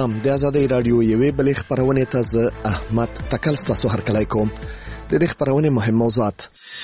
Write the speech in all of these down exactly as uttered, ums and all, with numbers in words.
سلام د آزادۍ رادیو یوې بلې خبرونه ته زه احمد تکل ستاسو هرکلی کوم. د دې خبرونه مهم موضوعات: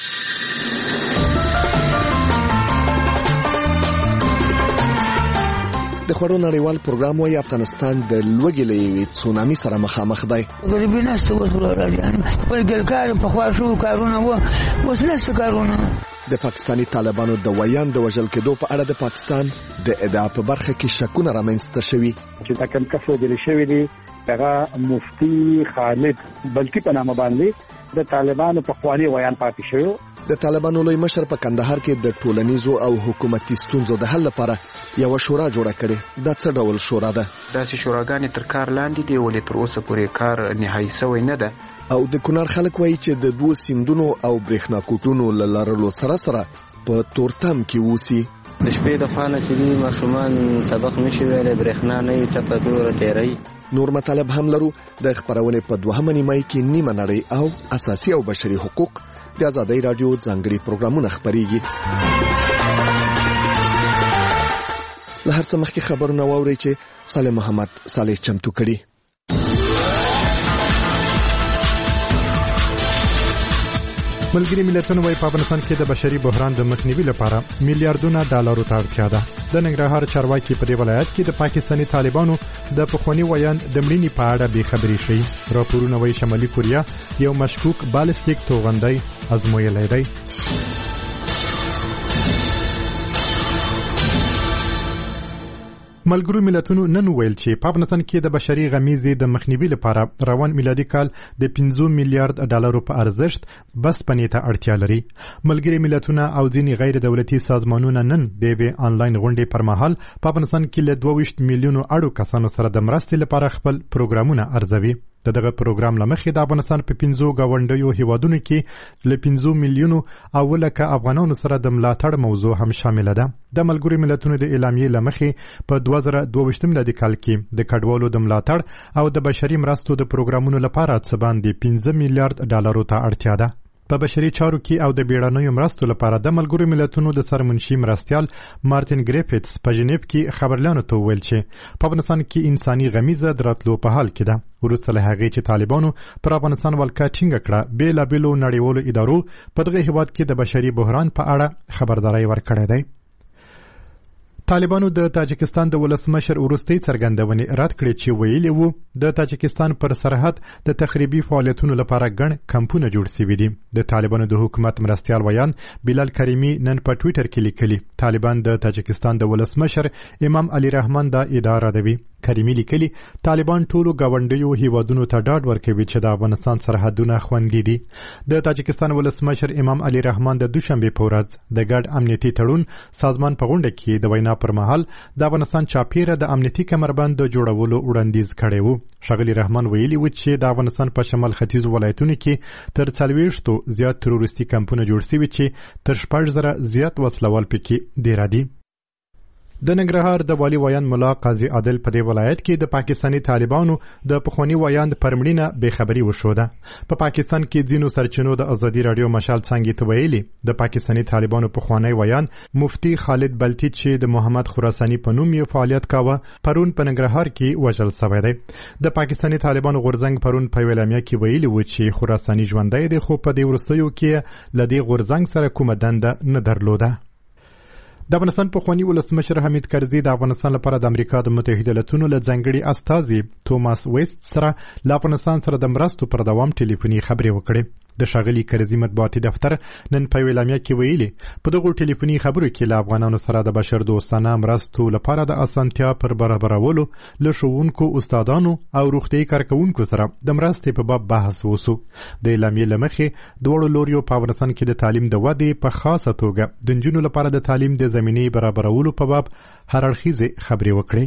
د خوړو نړیوال پروګرام وايي افغانستان د لوږې له یوې تسونامي سره مخامخ دی. غریبي نشته اوس راځي خپل ګلکار په خوا شو کارونه و اوس نشته کارونه. د پاکستاني طالبانو د ویان د وژل کېدو په اړه د پاکستان د ادعا په برخه کې شکونه رامنځته شوي چې دا کوم کس ویل شوی دی هغه مفتي خالد بلکی په نامه باندې د طالبانو په خواني ویان پاتې شو. د طالبانو لوی مشر په کندهار کې د ټولنیزو او حکومتي ستونزو د حل لپاره یو شورا جوړه کړې. دا څه ډول شورا ده؟ داسې شوراګانې تر کار لاندې دي ولې تر اوسه پورې کار نهایي شوی نه ده. او د کونړ خلک وایي چې د دوه سیندونو او برېښنا کوټونو له لرلو سره سره په تورتم کې ووسي. د شپې د خانه چې دي ماشومان سبق نشي ویلی، برېښنا نه وي، ټپه دوره تیری. نور مطالب هم لرو. د خبرونې په دوهمه نیمه کې نیمه نړۍ او اساسي او بشري حقوق د آزادۍ رادیو ځانګړي پروګرامونه خبريږي. له هر څه مخکې خبرونه واورئ چې صالح محمد صالح چمتو کړي. ملګری ملتونه وايي په افغانستان کې د بشري بحران د مخنیوي لپاره میلیارډونه ډالرو ته اړتیا ده. د ننګرهار چارواکي په دې ولایت کې د پاکستاني طالبانو د پخوانی ویان د مړینې په اړه بې خبري شي. راپورونه وايي شمالي کوریا یو مشکوک بالستیک توغندی ازمویلی دی. ملګرو ملتونو نن ویل چې په افغانستان کې د بشري غمیزې د مخنیوي لپاره روان میلادي کال د پنځه میلیارډ ډالرو په ارزښت بس پنې ته اړتیا لري. ملګري ملتونه او ځینې غیر دولتي سازمانونه نن د یوې آنلاین غونډې پر مهال په افغانستان کې له دوه ویشت میلیونو اړو کسانو سره د مرستې لپاره خپل پروګرامونه ارزوي. دغه پروګرام لمخې د افغانستان په پنځو گاونډیو هیوادونو کې له پنځه میلیونو او لکه افغانانو سره د ملاتړ موضوع هم شامل ده. د ملګرو ملتونو د اعلامیې لمخې په دوه زره دوه ویشت میلادي کال کې د کډوالو د ملاتړ او د بشري مرستو د پروګرامونو لپاره څه باندې پنځه میلیارډ ډالرو ته اړتیا ده. په بشري چارو کې او د بیړنیو مرستو لپاره د ملګرو ملتونو د سرمنشي مرستیال مارټین ګریفټس په ژنیف کې خبرلیانو ته وویل چې په افغانستان کې انساني غمیزه د راتلو په حال کې ده. وروسته له هغې چې طالبانو پر افغانستان ولکه ټینګه کړه، بېلابېلو نړیوالو ادارو په دغه هېواد کې د بشري بحران په اړه خبرداری ورکړی دی. طالبانو د تاجکستان د ولسمشر وروستۍ څرګندونې رد کړې چې ویلي وو د تاجکستان پر سرحد د تخریبي فعالیتونو لپاره ګڼ کمپونه جوړ شوي دي. د طالبانو د حکومت مرستیال ویان بلال کریمي نن په ټویټر کې لیکلي طالبان د تاجکستان د ولسمشر امام علي رحمان دا اداره دوي. کریمي لیکلي طالبان ټولو گاونډیو هیوادونو ته ډاډ ورکوي چې د افغانستان سرحدونه خوندي دي. د تاجکستان ولسمشر امام علي رحمان د دوشنبه په ورځ د ګډ امنیتي تړون سازمان په غونډه کې د وینا پر مهال د افغانستان چاپیره د امنیتي کمربند د جوړولو وړاندیز کړی وو. ښاغلي رحمان ویلي و چې د افغانستان په شمال ختیځو ولایتونو کې تر څلوېښتو زیات تروریستي کمپونه جوړ شوي چې تر شپږ زره زیات وسلوال پکې ډېر دي. د ننګرهار د والي ویان ملا قاضي عادل په دې ولایت کې د پاکستاني طالبانو د پخوانی ویان پر مړینه بې خبري وشوده. په پاکستان کې ځینو سرچینو د آزادي رادیو مشال څنګه ته ویلي د پاکستاني طالبانو پخوانی ویان مفتي خالد بلتی چې د محمد خراساني په نوم یې فعالیت کاوه پرون په ننګرهار کې وژل شوی دی. د پاکستاني طالبانو غورځنګ پرون په اعلامیه کې ویلي و چې خراساني ژوندی دی خو په دې وروستیو کې له دې غورځنګ سره کومه دنده نه درلوده. د افغانستان پخوانی ولسمشر حمید کرزي د افغانستان لپاره د امریکا د متحده ایالاتونو له ځانګړي استازي توماس ویست سره له افغانستان سره د مرستو پر دوام ټلیفوني خبرې وکړې. د ښاغلي کرزي مطبوعاتي دفتر نن په اعلامیه کې ویلي په دغو ټلیفوني خبرو کې له افغانانو سره د بشر دوستانه مرستو لپاره د اسانتیا پر برابرولو له ښوونکو، استادانو او روغتیايي کارکوونکو سره د مرستې په باب بحث وسو. د اعلامیې له مخې دواړو لوریو په افغانستان کې د تعلیم د ودې په خاصه توګه د نجونو لپاره د تعلیم د زمینې برابرولو په باب هر اړخیزې خبرې وکړې.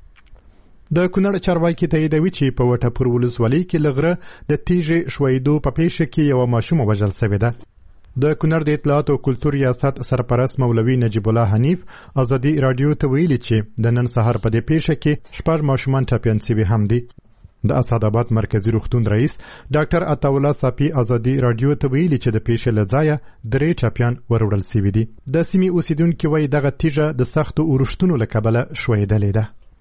د کونړ چارواکي تاییدوي چې په وټپور ولسوالۍ کې لغره د تیږې شویدو په پیښه کې یو ماشوم وژل شوی ده. د کونړ د اطلاعات او کلتور ریاست سرپرست مولوي نجیب الله حنیف آزادي رادیو ته ویلي چې د نن سهار په دې پیښه کې شپږ ماشومان ټپیان شوي هم دي. د اسعدآباد مرکزی روغتون رئیس ډاکټر عطاالله صافي آزادي رادیو ته ویلي چې د پیښې له ځایه درې ټپیان وروړل شوي دي. د سیمې اوسیدونکي وایي دغه تیږه د سختو اورښتونو له کبله شویدلې ده.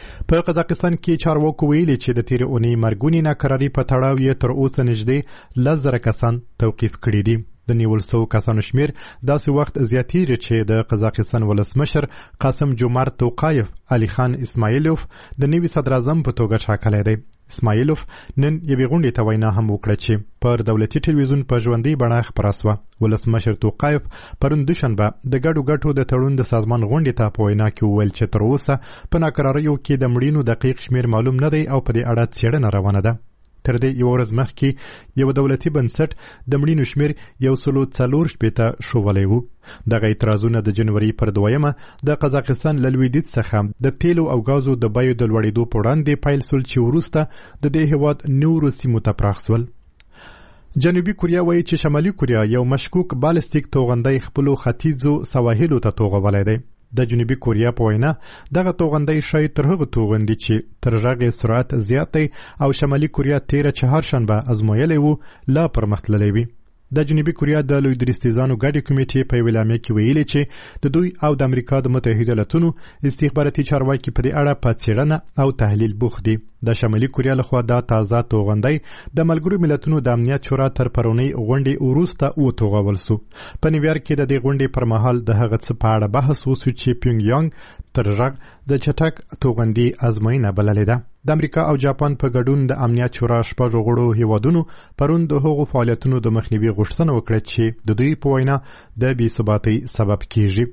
په قزاقستان کې چارواکو ویلي چې د تیرې اونۍ مرګونې ناکراري په تړاو یې تر اوسه نږدې لس زره کسان توقیف کړي دي. د نیول سوو کسانو شمیر داسې وخت زیاتیږي چې د قزاقستان ولسمشر قاسم جومارت توقایف علي خان اسماعیلوف د نوي صدراعظم په توګه ټاکلی دی. اسماعیلوف نن یوې غونډې ته وینا هم وکړه چې پر دولتي ټلویزیون په ژوندۍ بڼه خپره سوه. ولسمشر توقایف پرون دوشنبه د ګډو ګټو د تړون د سازمان غونډې ته په وینا کې وویل چې تر اوسه په ناکراریو کې د مړینو دقیق شمیر معلوم نه دی او په دې اړه څېړنه روانه ده. تر دې یو ورځ مخکې یو دولتي بنسټ د مړینو شمیر یو سلو څلور شپېته ښوولی و. دغه اعتراضونه د جنوري پر دویمه د قزاقستان له لویدیځ څخه د تیلو او غازو د بیو د لوړېدو په وړاندې پیل سول چې وروسته د دې هېواد نورو سیمو ته پراخ سول. جنوبي کوریا وایي چې شمالي کوریا یو مشکوک بالستیک توغندی خپلو ختیځو سواحلو ته توغولی دی. د جنوبي کوریا په وینا دغه توغندی شاید تر هغه توغندي چې تر هغې سرعت زیات دی او شمالي کوریا تیره چهارشنبه ازمویلی و لا پرمختللی وي. د جنوبي کوریا د لوی درستیزانو ګډې کمیټې په یوې اعلامیه کې ویلي چې د دوی او د امریکا د متحده ایالتونو استخباراتي چارواکي په دې اړه په څېړنه او تحلیل بوخت دي. د شمالي کوریا لخوا دا تازه توغندی د ملګرو ملتونو د امنیت شورا تر پرونۍ غونډې وروسته وتوغول سو. په نیویارک کې د دې غونډې پر مهال د هغه څه په اړه بحث وسو چې پیونګ یانګ تر غږ د چټک توغندي ازموینه بللې ده. د امریکا او جاپان په ګډون د امنیت شورا شپږو غړو هیوادونو پرون د هغو فعالیتونو د مخنیوي غوښتنه وکړه چې د دوی په وینا د بې ثباتۍ سبب کیږي.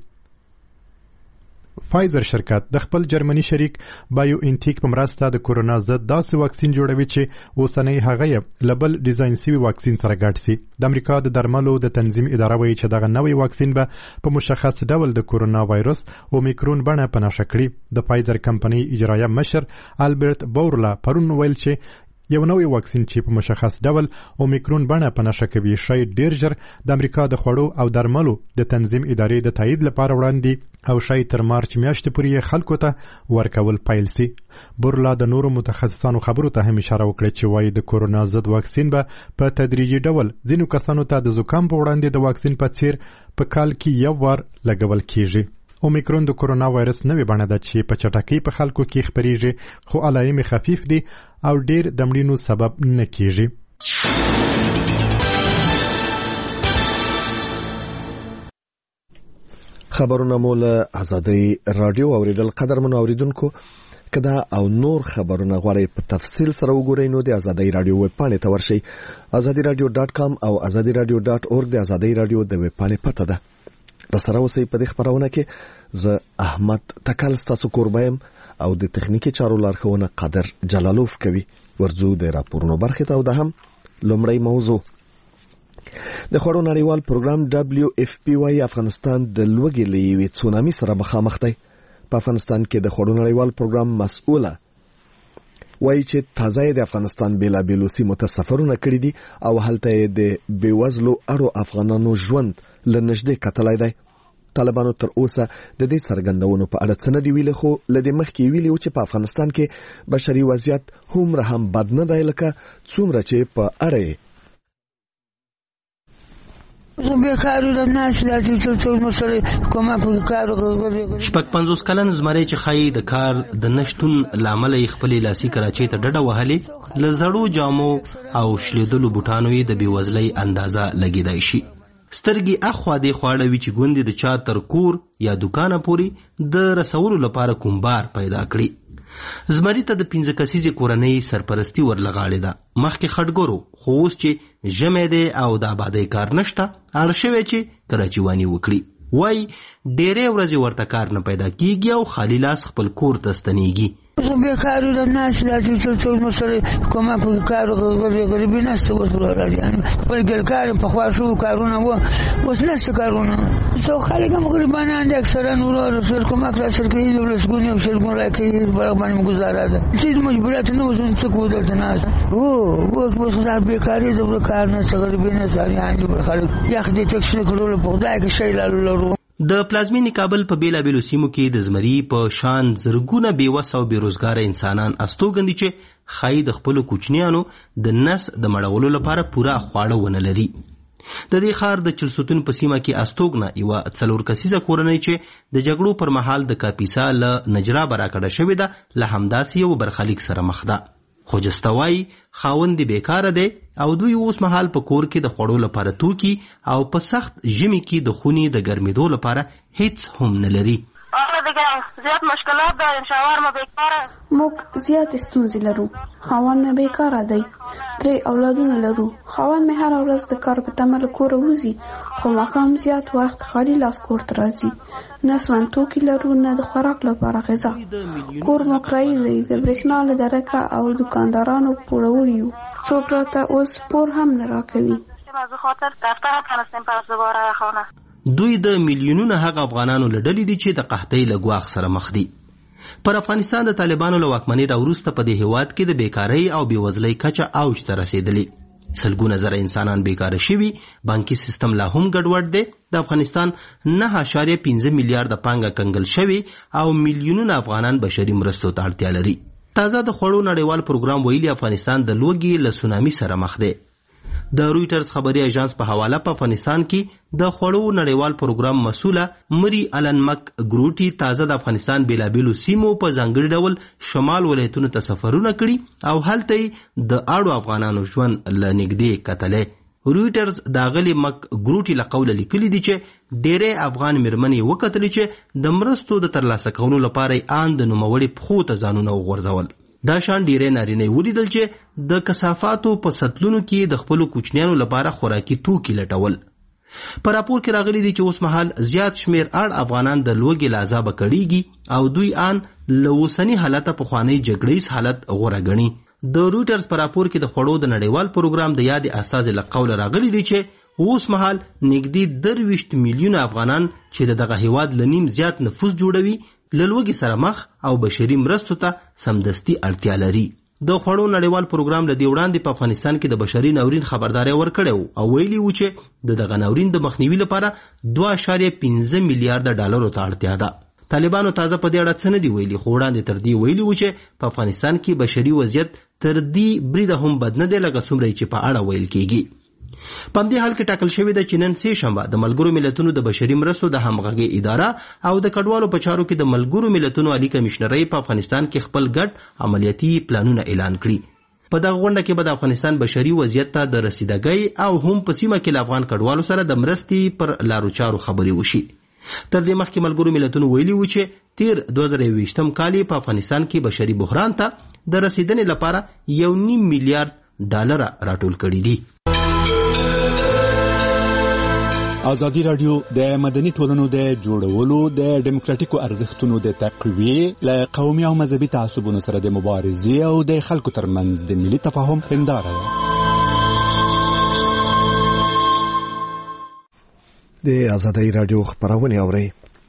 فایزر شرکت د خپل جرمني شریک بایو انټیک په مرسته د کورونا ضد داسې واکسین جوړوي چې اوسنۍ هغه یې له بل ډیزاین سوي واکسین سره ګډ سي. د امریکا د درملو د تنظیم اداره وایي چې دغه نوی واکسین به په مشخص ډول د کورونا وایرس اومیکرون بڼه په نښه کړي. د فایزر کمپنۍ اجرایه مشر البرت بورلا پرون ویل چې یو نوی واکسین چې په مشخص ډول اومیکرون بڼه په نښه کوي شاید ډیر ژر د امریکا د خوړو او درملو د تنظیم ادارې د تایید لپاره وړاندې او شاید تر مارچ میاشتې پورې خلکو ته ورکول پیل سي. بورلا د نورو متخصصانو خبرو ته هم اشاره وکړه چې وایي د کورونا ضد واکسین به په تدریجي ډول ځینو کسانو ته د زکام په وړاندې د واکسین په څیر په کال کې یو وار لګول کیږي. اومیکرون د کورونا وایرس نوې بڼه ده چې په چټکۍ په خلکو کې خپریږي خو علایم خفیف دي او ډیر د مړینو سبب نه کیږي. خبرونه مو له آزادۍ رادیو اوریدل. قدرمنو اوریدونکو کدا او نور خبرونه غواړئ په تفصیل سره وګورئ نو د آزادۍ رادیو ویب پاڼې ته ورشئ. آزادۍ رادیو ډاټ کام او آزادۍ رادیو ډاټ اورګ د آزادۍ رادیو د ویب پاڼې پته ده. رسره اوسئ په دې خبرونه کې زه احمد تکل ستاسو کوربایم او د تخنیکی چارو لارښوونه قادر جلالوف کوي. ورځو د راپورونو برخه ته او د هم لومړی موضوع د خوړو نړیوال پروګرام دبليو اف پی وايي افغانستان د لوږې له یوې تسونامي سره مخامخ دی. په افغانستان کې د خوړو نړیوال پروګرام مسؤله وایي چې تازه د افغانستان بیلابیلو سیمو ته سفرونه کړي دي او هلته د بیوزلو اړو افغانانو ژوند له نږدې کتلی دی. طالبانو تر اوسه د دې څرګندونو په اړه څه نه دی ویلي خو له دې مخکې ویلي و چې په افغانستان کې بشري وضعیت هومره هم بد نه دی لکه څومره چې په اړه شپږ پنځوس کلن زمری چې ښایي د کار د نشتون له امله یې خپلې لاسي کراچۍ ته ډډه وهلې له زړو جامو او شلېدلو بوټانو یې د بېوزلۍ اندازه لګېدای شي. سترګې اخوا دې خواړه وي چې ګوندې د چا تر کور یا دوکانه پورې د رسولو لپاره کوم بار پیدا کړي. زمری ته د پنځه کسیزې کورنۍ سرپرستی ورلغاړې ده. مخکې خټګورو خو اوس چې ژمی دی او د آبادۍ کار نشته اړ شوی چې کراچیواني وکړي. وایي ډېرې ورځې ورته کار نه پیدا کیږي او خالی لاس خپل کور ته ستنیږي. بیکاری را نشد از این چون مسئله کمک و کار و غریبی نست و راجعان ولی گل کارم پخواشو کارونه و وش نست کارونه تو خالی کم غریبانه اند اکثرا نورا رسول کمک را سرکی دولتگونی و سرگون را که برای گزارده چیز مجبوریت نوزون سکودت ناز او او که بس خدا بیکاری دو کار نست غریبی نست یعنی بر خالی یخ دی تکشن کلول پخدای که شی لالو رو. د پلازمینې کابل په بیلابیلو سیمو کې د زمري په شان زرګونه بېوسه او بېروزګاره انسانان استوګندي چې ښایي د خپلو کوچنیانو د نس د مړولو لپاره پوره خواړه ونه لري. د دې ښار د چلسوتون په سیمه کې استوګنه یوه څلور کسیزه کورنۍ چې د جګړو پر مهال د کاپیسا له نجرابه راکړه شوې ده له همداسې یو برخلیک سره مخ ده. خوجسته وایي خاوند بیکاره دی او دوی اوس مهال په کور کې د خوړو لپاره توکي او په سخت ژمي کې د خونې د ګرمېدو لپاره هیڅ هم نه لري. زیات مشکلات ده، شاور مې بیکاره، موږ زیات ستونزې لرو. خاوند مې بیکاره دی، درې اولادونه لرو. خاوند مې هره ورځ د کار په تمه له کوره وځي، خو ماښام زیات وخت خالي لاس کور ته راځي. نه سون توکي لرو نه د خوراک لپاره غذا. کور مو کرایي دی، د برېښنا له درکه او دوکاندارانو پوړوړي یو. څوک راته اوس پور هم نه راکوي. دوی د میلیونونو هغه افغانانو له ډلې دي چې د قحطۍ له ګواښ سره مخ دي. پر افغانستان د طالبانو له واکمنۍ راوروسته په دې هېواد کې د بیکارۍ او بېوزلۍ کچه اوج ته رسېدلې. سلګونه زره انسانان بیکاره شوي، بانکي سیستم لا هم ګډوډ دی. د افغانستان نه اعشاریه پنځه میلیارده پانګه کنګل شوي او میلیونونه افغانان بشري مرستو ته اړتیا لري. تازه د خوړو نړیوال پروګرام ویلي افغانستان د لوږې له سونامي سره مخ دی. د رویټرز خبري اژانس په حواله په افغانستان کې د خوړو نړیوال پروګرام مسوله مری الن مک ګروټي تازه د افغانستان بیلابیلو سیمو په ځانګړي ډول شمال ولایتونو ته سفرونه کړي او هلته د اړو افغانانو ژوند له نږدې کتلې. رویټرز د غلی مک ګروټي له قوله لیکلي دي چې ډېرې افغان میرمنې وکتلې چې د مرستو د ترلاسه کولو لپاره یې آن د نوموړي پښو ته ځانونه وغورځول. دا شان ډیرې نارینه ولیدل چې د کثافاتو په سطلونو کې د خپلو کوچنیانو لپاره خوراکي توکي لټول. په راپور کې راغلي دي چې اوس مهال زیات شمیر اړ افغانان د لوږې له عذابه کړېږي او دوی آن له اوسني حالته پخوانی جګړیز حالت غوره ګڼي. د رویټرز په راپور کې د خوړو د نړیوال پروګرام د یادې استازي له قوله راغلي دي چې اوس مهال نږدې درویشت میلیونه افغانان چې د دغه هیواد له نیم زیات نفوس جوړوي له لوږې سره مخ او بشري مرستو ته سمدستي اړتیا لري. د خوړو نړیوال پروګرام له دې وړاندې په افغانستان کې د بشري ناورین خبرداری ورکړی او ویلي و چې د دغه ناورین د مخنیوي لپاره دوه اعشاریه پنځه میلیارده ډالرو ته اړتیا ده. طالبانو تازه په دې اړه څه نه دي ویلي، خو وړاندې تر دې ویلي و چې په افغانستان کې بشري وضعیت تر دې بریده هم بد نه دی لکه څومره چې په اړه ویل کېږي. په همدې حال کې ټاکل شوې ده چې نن سې شنبه د ملګرو ملتونو د بشري مرستو د همغږۍ اداره او د کډوالو په چارو کې د ملګرو ملتونو عالی کمشنرۍ په افغانستان کې خپل ګډ عملیاتي پلانونه اعلان کړي. په دغه غونډه کې به د افغانستان بشري وضعیت ته د رسیدګۍ او هم په سیمه کې له افغان کډوالو سره د مرستې پر لارو چارو خبرې وشي. تر دې مخکې ملګرو ملتونو ویلي و چې تیر دوه زره یوویشتم کال په افغانستان کې بشري بحران ته د رسیدنې لپاره یو نیم میلیارډ ډالر راټول کړي دي. ازادي راډیو د مدني ټولنو د جوړولو د ډیموکراتیکو ارزښتونو د تقویې له قومي او مذهبي تعصبونو سره د مبارزې او د خلکو ترمنځ د ملي تفاهم هنداره ده. د ازادي راډیو خبرونه اورئ.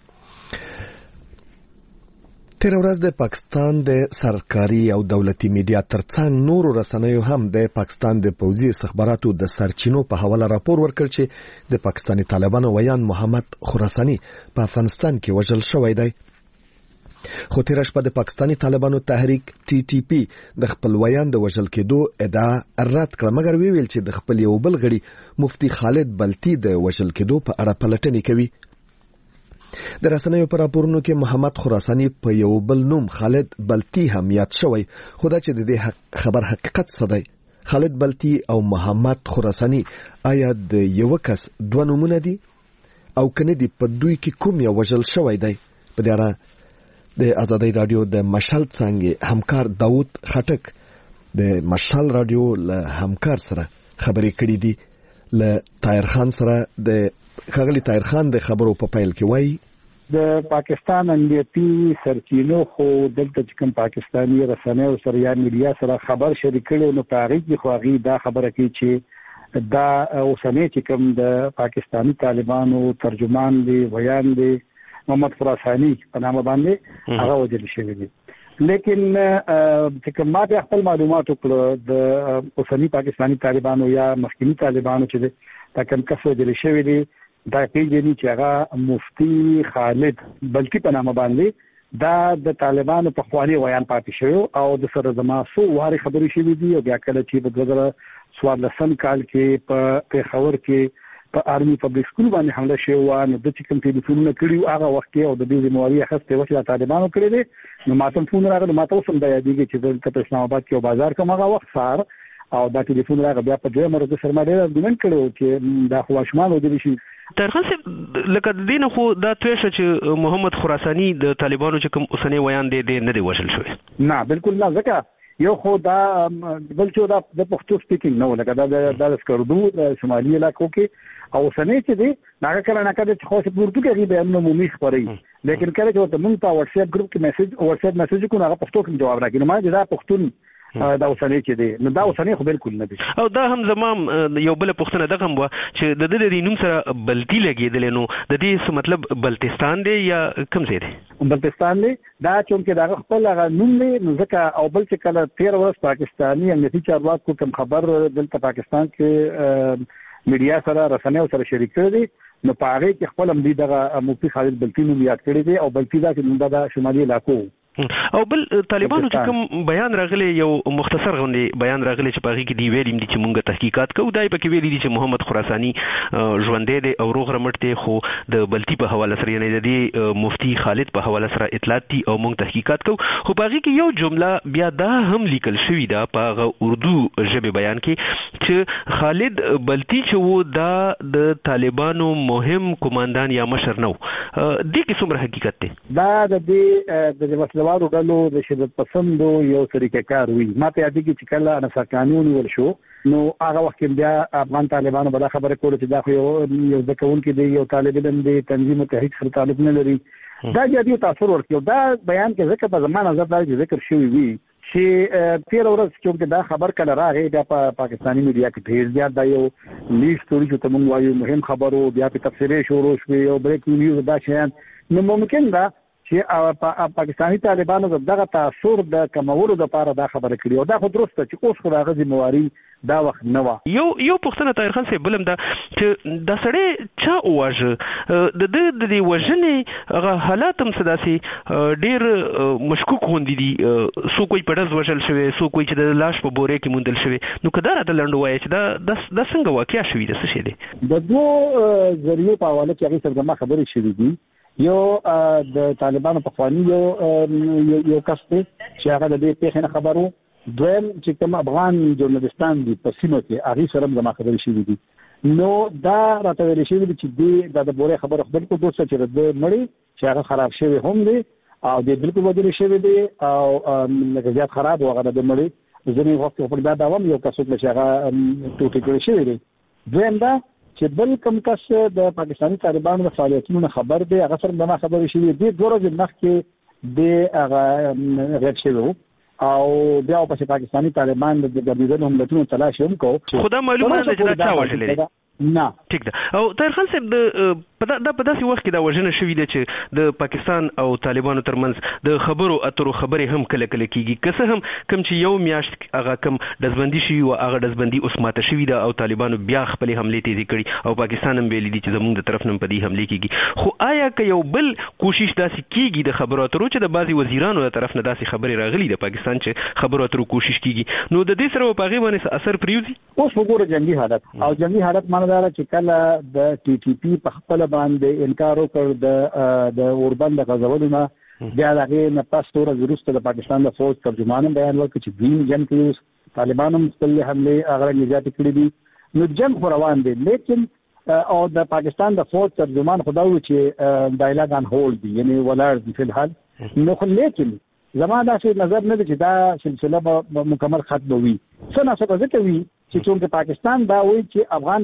تیر ورځ د پاکستان د سرکاري او دولتي میډیا ترڅنګ نورو رسنیو هم د پاکستان د پوځي استخباراتو د سرچینو په حواله راپور ورکړ چې د پاکستاني طالبانو ویان محمد خراساني په افغانستان کې وژل شوی دی. خو تیر شپه د پاکستاني طالبانو تحریک ټي ټي پی د خپل ویان د وژل کېدو ادعا رد کړه، مګر ویل چې د خپل یو بل غړي مفتي خالد بلتی د وژل کېدو په اړه پلټنې کوي. د رسنیو پر راپورونو کې محمد خراساني په یو بل نوم خالد بلتی هم یاد شوی، خو دا چې د دې خبر حقیقت څه دی؟ خالد بلتی او محمد خراساني آیا د یو کس دوه نومونه دي او کنه دي په دوی کې کوم یو وژل شوی دی؟ په دې اړه د ازادي رادیو د مشال څنګه همکار داوود خټک د مشال رادیو له همکار سره خبرې کړې دي. له طاهر خان سره د خغلی طاهر خان د خبرو په پیل کې وایي د پاکستان امنیتي سرچینو خو دلته چې کوم پاکستاني رسنیو سره یا میډیا سره خبر شریک کړي نو په هغه کې خو هغه دا خبره کوي چې دا اوسنۍ چې کوم د پاکستاني طالبانو ترجمان دی ویان دی محمد خراساني په نامه باندې هغه وجل شوی دی. لیکن چې کوم ما د خپل معلوماتو کړو د اوسنۍ پاکستاني طالبانو یا مخکنی طالبانو چې دا کوم کس وجل شوی دی دا پیژني چې هغه مفتي خالد بلتی په نامه باندې دا د طالبانو په خواني ویان پاتې شو او د سره زما سو واري خبرې شوې دي او بیا کله چې په دوه زره څوارلسم کال کې په پیښور کې په آرمي پبلک سکول باندې حمله شوی و نو د چې کوم ټلیفونونه کړیو هغه وخت کې او د دې ذمہواری اخیستې و چې د طالبانو کړی دی نو ماته فون راغلی ماته اوس هم دا یادېږي چې دلته په اسلام آباد کې یو بازار کوم هغه وخت سهار او دا ټلیفون راغی بیا په دوه مرزه سره ما ډېر ارګومنټ کړو چې دا خو ماشومان ودرې شي طاهر خان صاحب لکه د دې نه خو دا توی شو چې محمد خراساني د طالبانو چې کوم اوسنی ویان دی دی نه دی وژل شوی نه بالکل نه ځکه یو خو دا بل چې دا د پښتو سپیکینګ نه و لکه دا د سکردو د شمالي علاقو کې او اوسنی چې دی هغه کله نه کله چې خو په اردو کې غیبه هم عمومي خبري لیکن کله چې موږ په واتس اپ ګروپ کې میسج واتس اپ میسج کوو هغه پښتو کې جواب راکړي ما دا پښتون دا اوسنی چې دی نو دا اوسنی خو بالکل نه دی او دا هم زمام یو بل پښتنه دغه هم چې د دې د نوم سره بلتی لګیدل نو د دې څه مطلب بلتستان دی یا کوم ځای دی بلتستان دی دا چې دا خپل هغه نوم دی نو ځکه او بل چې کله تیر ورځ پاکستاني امنیتي چارواکو کوم خبر دلته پاکستان کې میډیا سره رسنیو سره شریک کړی دی نو په هغه کې خپل هم دی دغه مفتی خالد بلتی نوم یاد کړی دی او بلتی دا چې د شمالي علاقو او بل طالبانو چې کوم بیان راغلی یو مختصر غونډه بیان راغلی چې پاږي کې دی ویلیم دي چې مونږ تحقیقات کوو دای په کې ویلي دي چې محمد خراساني ژوندې دی او روغ رمټ دی خو د بلتی په حواله سره نه د دې مفتی خالد په حواله سره اطلاعات دي او مونږ تحقیقات کوو خو پاږي کې یو جمله بیا دا هم لیکل شوی دا په اردو ژبه بیان کې چې خالد بلتی چې وو دا د طالبانو مهم کمانډان یا مشر نو دې کې څومره حقیقت دی دا د دې د وسلوارو ډلو د شدت پسندو یو طریقه کار وي ما ته یادېږي چې کله نصر قانون ول شو نو هغه وخت بیا افغان طالبانو بل خبره کوله چې دا خو یو یو ځکون کې دی یو طالب علم دی تنظیم تحریک سره تعلق نه لري دا یادې تاثیر ورکړي دا بیان کې ځکه په زمانه نظر دا ذکر شوی وي چې تیر ورځ چې دا خبر کله راغی بیا په پاکستاني میډیا کې ډېر زیات دا یو لیک ستوري چې موږ وایو مهم خبرو بیا په تفسیر شروع شوی او بریکینګ نیوز دا شیان نو ممکن دا چې پاکستاني طالبانو دغه تاثیر د کمولو لپاره دا خبره کړې او دا خو درسته چې اوس خو هغه ذمہواری دا وخت نه و یو یو پښتنه طاهر خان صاحب بلم دا چې د سړی چا واژه د د د وژنې هغه حالات هم صداسي ډیر مشکوک غوندي دي سو کوئی پړز وژل شوی سو کوئی چې د لاش په بوره کې موندل شوی نو کدار د لنډ وای چې دا د څنګه واقعیا شوی د څه شي دي د دوه ذریعہ په حواله کې هغه څنګه خبرې شوې دي یو د طالبانو په خواني یو یو کس دی چې هغه د دې پیښې نه خبرو دویم چې کوم افغان ژورنالستان دي په سیمه کې هغه سره هم خبرې شوې دي نو دا راته ویل شوی دی چې د بوره خبره خبر کو دوه چې د مړی چې هغه خراب شوی هم دی او د بالکل وجه شوی دی او لکه زیات خراب وغه د مړی ځینې وخت په دا دوام یو کس چې هغه ټوټې کړی شوی دی دویم دا چې بل کوم کس د پاکستاني طالبانو د فعالیتونو خبر دی هغه سره د ما خبرې شوې دي دوه ورځې مخکې د هغه غږ شوی او بیا په پاکستاني طالبان د ګرځېدل هم لټونو تلاش هم کو خدا معلومه ده چې دا چا وژلې نه ټیک ده او طاهر خان صاحب د په دا په داسې وخت کې دا وژنه شوې ده چې د پاکستان او طالبانو ترمنځ د خبرو اترو خبرې هم کله کله کیږي که څه هم کوم چې یو میاشت هغه کوم دزبندي شوی او هغه دزبندي اوس ماته شوې ده او طالبانو بیا خپل حمله تیزی کړي او پاکستان هم ویلي دي چې زموږ د طرف نه په دې حمله کیږي خو آیا که یو بل کوشش داسې کیږي د خبرو اترو چې د بعضي وزیرانو د طرف نه داسې خبرې راغلي د پاکستان چې خبرو اترو کوشش کیږي نو د دې سره په هغه باندې اثر پریوزي اوس وګوره جنگي حالت او جنگي حالت معنی دا چې کله د ټي ټي پی په خپل باندې انکار وکړ د د اوربند غزولو نه بیا هغه نه پاس تور وروسته د پاکستان د فوج ترجمان بیان ورکړ چې دین جنگ کې طالبانو خپل حمله هغه نجات کړې دي نو جنگ روان دي لیکن او د پاکستان د فوج ترجمان خدای چې ډایلاګ ان هولډ دي یعنی ولر دي په الحال نو خو لیکن زموږ د نظر نه دي چې دا سلسله به مکمل ختم وي څه نه څه ځکه وي چې څنګه پاکستان دا وایي چې افغان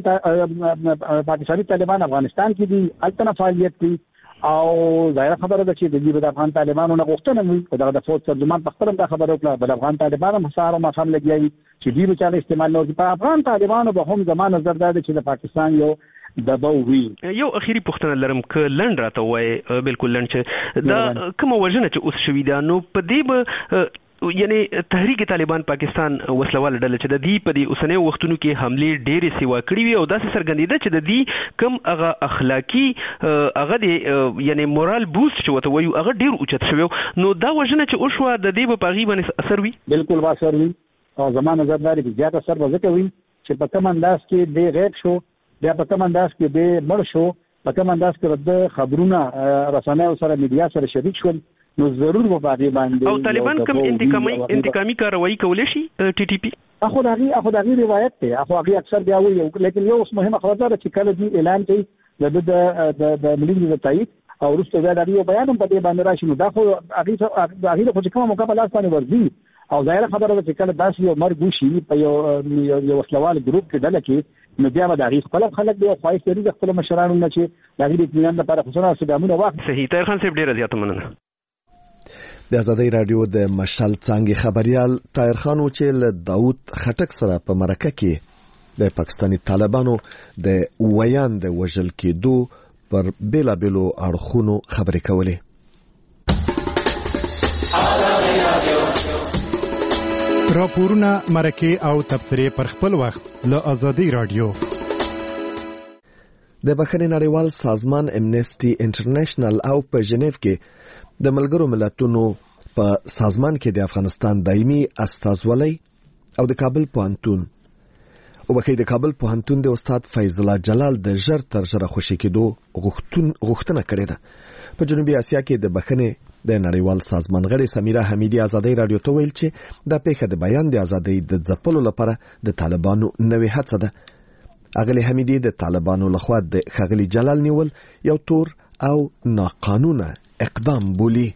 تا پاکستاني طالبان افغانستان کې دي التنا فعالیت دي او ظاهر خبره ده چې د دې د افغان طالبانو نه غوښتنه وي دا د فوج ترجمان په خپل دا خبره وکړه بل افغان طالبان هم سره ما هم لګیایي چې دې بچاله استعمال نه په افغان طالبانو به هم زمانه نظر ده چې د پاکستان یو دبو وی یو اخیری پوښتنه لرم ک لند راته وای بالکل لند چې دا کوم وجنه چې اوس شوی دا نو په دې به یعنی تحریک طالبان پاکستان وسلواله ډله چې د دې په دې اوسنۍ وختونو کې حمله ډېرې سیوا کړې وي او داسې څرګندېده چې د دې کم هغه اخلاقی هغه د یعنی مورال بوست چې وته وایو هغه ډېر اوچت شوی نو دا وجنه چې اوس وا د دې په پاغي باندې اثر وي بالکل با اثر وي او زمانه نظر لري چې زیات اثر به ځکه وي چې په کوم انداز کې د غیب شو بیا په کوم انداز کې به مړ شو، په کوم انداز کې د خبرونه رسنیو سره میډیا سره شریک شول، نو ضرور به باندې باندې او طالبان کوم انتقامي انتقامي کاروایی کولای شي ټي ټي پی اخو دغه اخو دغه روایت ته اخو هغه اکثر بیا وایي، لیکن یو مهمه خبره ده چې کله دې اعلان کوي د د ملي د تایید او وروسته بیا د یو بیان په دې باندې راشي، نو دا خو هغه هغه خو کومه مقابله لاس باندې ورځي او ظاهره خبره ده چې کله داسې یو مرګ وشي په یو یو وسلوال ګروپ کې ډله کې، نو بیا به د هغې خپل خلک دی خواهش لري د خپلو مشرانو نه چې د هغې د اطمینان لپاره خصوصا ګامونه واخلي. صحیح. طاهر خان صاحب ډېره زیاته مننه. د ازادۍ راډیو د مشال څانګې خبريال طاهر خان و چې له داود خټک سره په مرکه کې د پاکستاني طالبانو د ویان د وژل کېدو پر بیلابیلو اړخونو خبرې کولې. راپورونه، مرکه او تبصرې پر خپل وخت له ازادۍ راډیو. د بخښنې نړیوال سازمان امنیسټي انټرنیشنل او په ژنیف کې د ملګرو ملتونو په سازمان کې د افغانستان دایمي استازولۍ او د کابل پوهنتون او بکې د کابل پوهنتون د استاد فیض الله جلال د ژر تر ژره خوشی کېدو غوښتنه کړې ده. په جنوبي اسیا کې د بخښنې د نړیوال سازمان غړي سمیرا حمیدی ازادۍ راډیو ته ویل چې د پیښه د بیان د ازادۍ د ځپلو لپاره د طالبانو نوې هڅه ده. اغلی حمیدی د طالبانو لخوا د خغلی جلال نیول یو تور او ناقانونه اقدام بولی.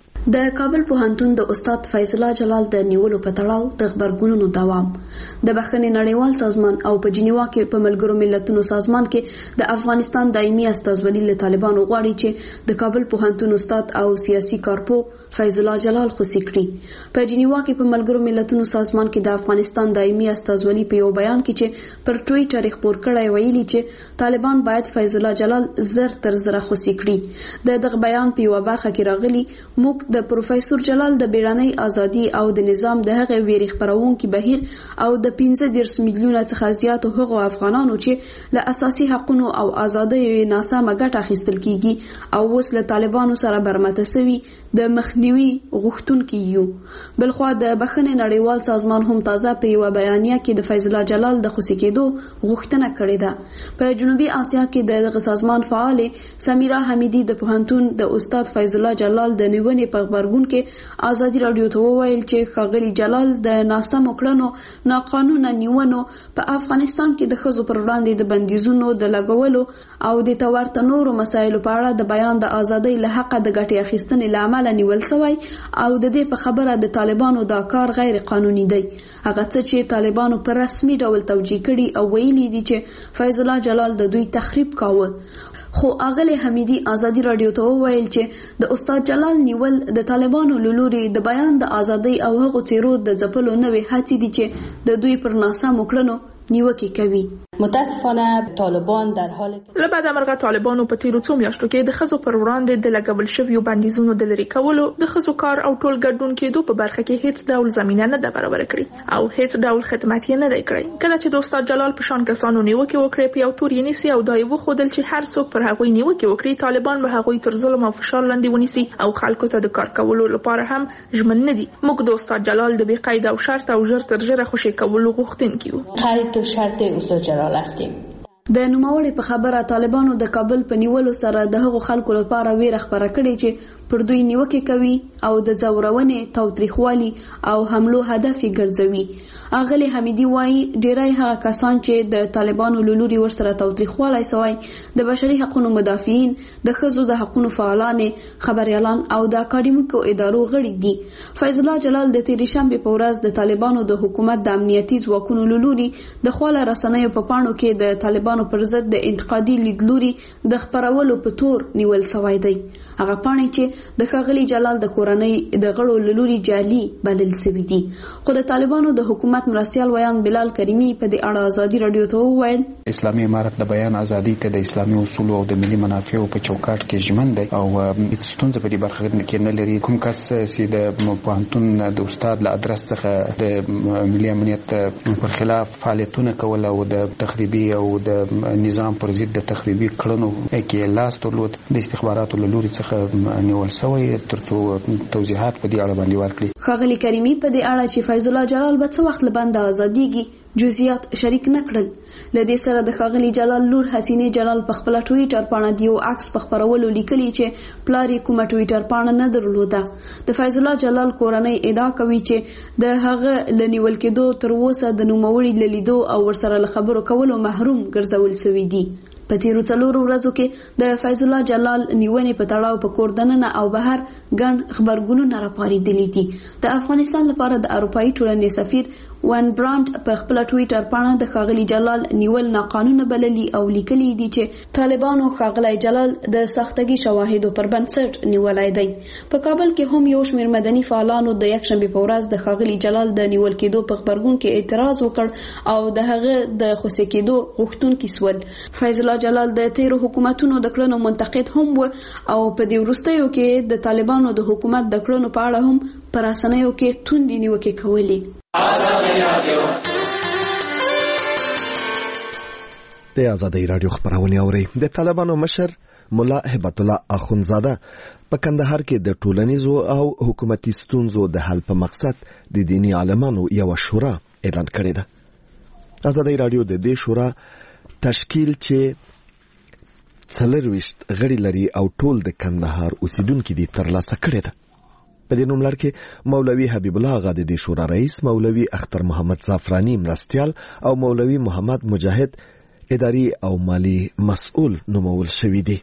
د کابل پوهنتون د استاد فیض الله جلال د نیولو په تړاو د خبرګونونو دوام، د بخښنې نړیوال سازمان او په جنیوا کې په ملګرو ملتونو سازمان کې د افغانستان دایمي استازولي له طالبانو غواړي چې د کابل پوهنتون استاد او سیاسي کارپو فیض الله جلال خوشی کړي. په جنیوا کې په ملګرو ملتونو سازمان کې د افغانستان دایمي استازولي په یو بیان کې چې پر ټویټر خبر کړی ویلي چې طالبان باید فیض الله جلال زر تر زره خوشی کړي. د دغه بیان په یو برخه کې راغلي موږ د پروفیسور جلال د بیړنۍ ازادي او د نظام د هغه ویری خبرونکو بهیر او د پنځه دېرش میلیونه څخه زیاتو هغو افغانانو چې له اساسي حقوقو او ازادۍ ناسمه ګټه اخیستل کیږي او اوس له طالبانو سره برمته شوی د مخنیوي غوښتونکو یو. بلخوا د بخښنې نړیوال سازمان هم تازه په یو بیانیه کې د فیض الله جلال د خوشی کېدو غوښتنه کړې ده. په جنوبي اسیا کې دغه سازمان فعال سمیرا حمیدی د پوهنتون د استاد فیض الله جلال د نیونې په خبرګون کې ازادي راډیو ته وویل چې ښاغلي جلال د ناسمو کړنو ناقانونه نیونو په افغانستان کې د ښځو پر وړاندې د بندیزونو د لګولو او د تورته نورو مسایلو په اړه د بیان د ازادۍ له حقه د ګټې اخیستنې له امله نیول شوی او د دې په خبره د طالبانو دا کار غیر قانوني دی. هغه څه چې طالبانو په رسمي ډول توجیه کړي او ویلي دي چې فیض الله جلال د دوی تخریب کاوه. خو اغلی حمیدی ازادي راډیو ته وویل چې د استاد جلال نیول د طالبانو لوري د بیان د ازادۍ او هغو چیرو د ځپلو نوې هڅې دي چې د دوی پر ناسمو کړنو نیوکه کوي. متاسفانه طالبان در حال له بعد امرغه طالبانو په تیرو څو میاشتو کې د ښځو پر وړاندې د لګول شویو بندیزونو د لرې کولو، د ښځو کار او ټول ګډون کېدو په برخه کې هیڅ ډول زمینه نه ده برابره کړې او هیڅ ډول خدمت یې نه دی کړی. کله چې د استاد جلال په شان کسانو نیوکه وکړي په یو تور یې نیسي او دا یې وښودل چې هر څوک پر هغوی نیوکه وکړي، طالبان به هغوی تر ظلم او فشار لاندې ونیسي او خلکو ته د کار کولو لپاره هم ژمن نه دي. موږ د استاد جلال د بې قید او شرط او ژر تر ژره خوشي کولو غوښتونکي یو. خرید و شرط استاد جلال هستیم. د نوموړي په خبره طالبانو د کابل په نیولو سره د هغو خلکو لپاره ویره خبره کړې چې پر دوی نیوکه کوي او د ځورونې، تاوتریخوالي او حملو هدف یې ګرځوي. اغلی حمیدی وایي ډیری هغه کسان چې د طالبانو لوري ورسره تاوتریخوالی سوی د بشري حقوقو مدافعین، د ښځو د حقوقو فعالان، خبريالان او د اکاډمیکو ادارو غړي دي. فیض الله جلال د تیرې شنبې په ورځ د طالبانو د حکومت د امنیتي ځواکونو لوري د خواله رسنیو په پاڼو کې د طالبانو پر ضد د انتقادي لیدلوري د خبرولو په تور نیول شوی دی. هغه پاڼې چې د ښاغلي جلال د کورنۍ د غړو لوري جعلي بلل شوي دي. خو د طالبانو د حکومت مرستیال ویان بلال کریمي په دې اړه ازادي راډیو ته وویل اسلامي امارت د بیان ازادي ته د اسلامي اصول او د ملي منافعو په چوکاټ کې ژمن دی او هیڅ ستونزه په دې برخه کې نه لري. کوم کس چې د پوهنتون د استاد له ادرس څخه د ملي امنیت پر خلاف فعالیتونه کول او د تخریبي او د نظام پر ضد د تخریبي کړنو کې لاس درلود، د استخباراتو له لوري څخه څخه نیول شوی ترڅو توضیحات په دې اړه باندې ورکړي. ښاغلي کریمي په دې اړه چې فیض الله جلال به څه وخت له بنده ازاديږي جزئیات شریک نکړل. لدې سره د ښاغلي جلال لور حسینه جلال په خپل ټوئیټر باندې یو عکس په خبرولو لیکلی چې پلار یې کومه ټوئیټر باندې نه درلوده. د فیض الله جلال کورنۍ ادعا کوي چې د هغه لنیول کېدو تر اوسه د نوموړي لیدو او ورسره له خبرو کولو محروم ګرځول شوی دي. په تیرو څلورو ورځو کې د فیض الله جلال نیونې په تړاو په کور دننه او بهر ګڼ خبرګونونه راپارېدلي دي. د افغانستان لپاره د اروپایي ټولنې سفیر وان برانډ په خپل ټوئیټر باندې د ښاغلي جلال نیول ناقانونه بللي او لیکلي دي چې طالبانو ښاغلي جلال د سختګي شواهدو پر بنسټ نیولای دی. په کابل کې هم یو شمېر مدني فعالانو د یکشنبه په ورځ د ښاغلي جلال د نیول کېدو په خبرګون کې اعتراض وکړ او د هغه د خوشی کېدو غوښتونکي سول. فیض الله جلال د تیرو حکومتونو د کړنو منتقد هم و او په دې وروستیو کې د طالبانو د حکومت د کړنو په اړه هم پر اسانیو کې توندې نیوکې کولې. د آزادۍ رادیو خبرونه اوري. د طالبانو مشر مولا هبت الله اخونزاده په کندهار کې د ټولنیزو او حکومتي ستونزو د حل په مقصد د دینی عالمانو یو شورا اعلان کړی ده. آزادۍ رادیو د دې شورا تشکیل چې څلرويشت غړي لري او ټول د کندهار اوسیدونکو دي ترلاسه کړی ده. په دې نوملړ کې مولوي حبیب الله غا د شورا رئیس، مولوي اختر محمد زعفرانی مرستیال او مولوي محمد مجاهد اداري او مالی مسؤل نومول شوی دي.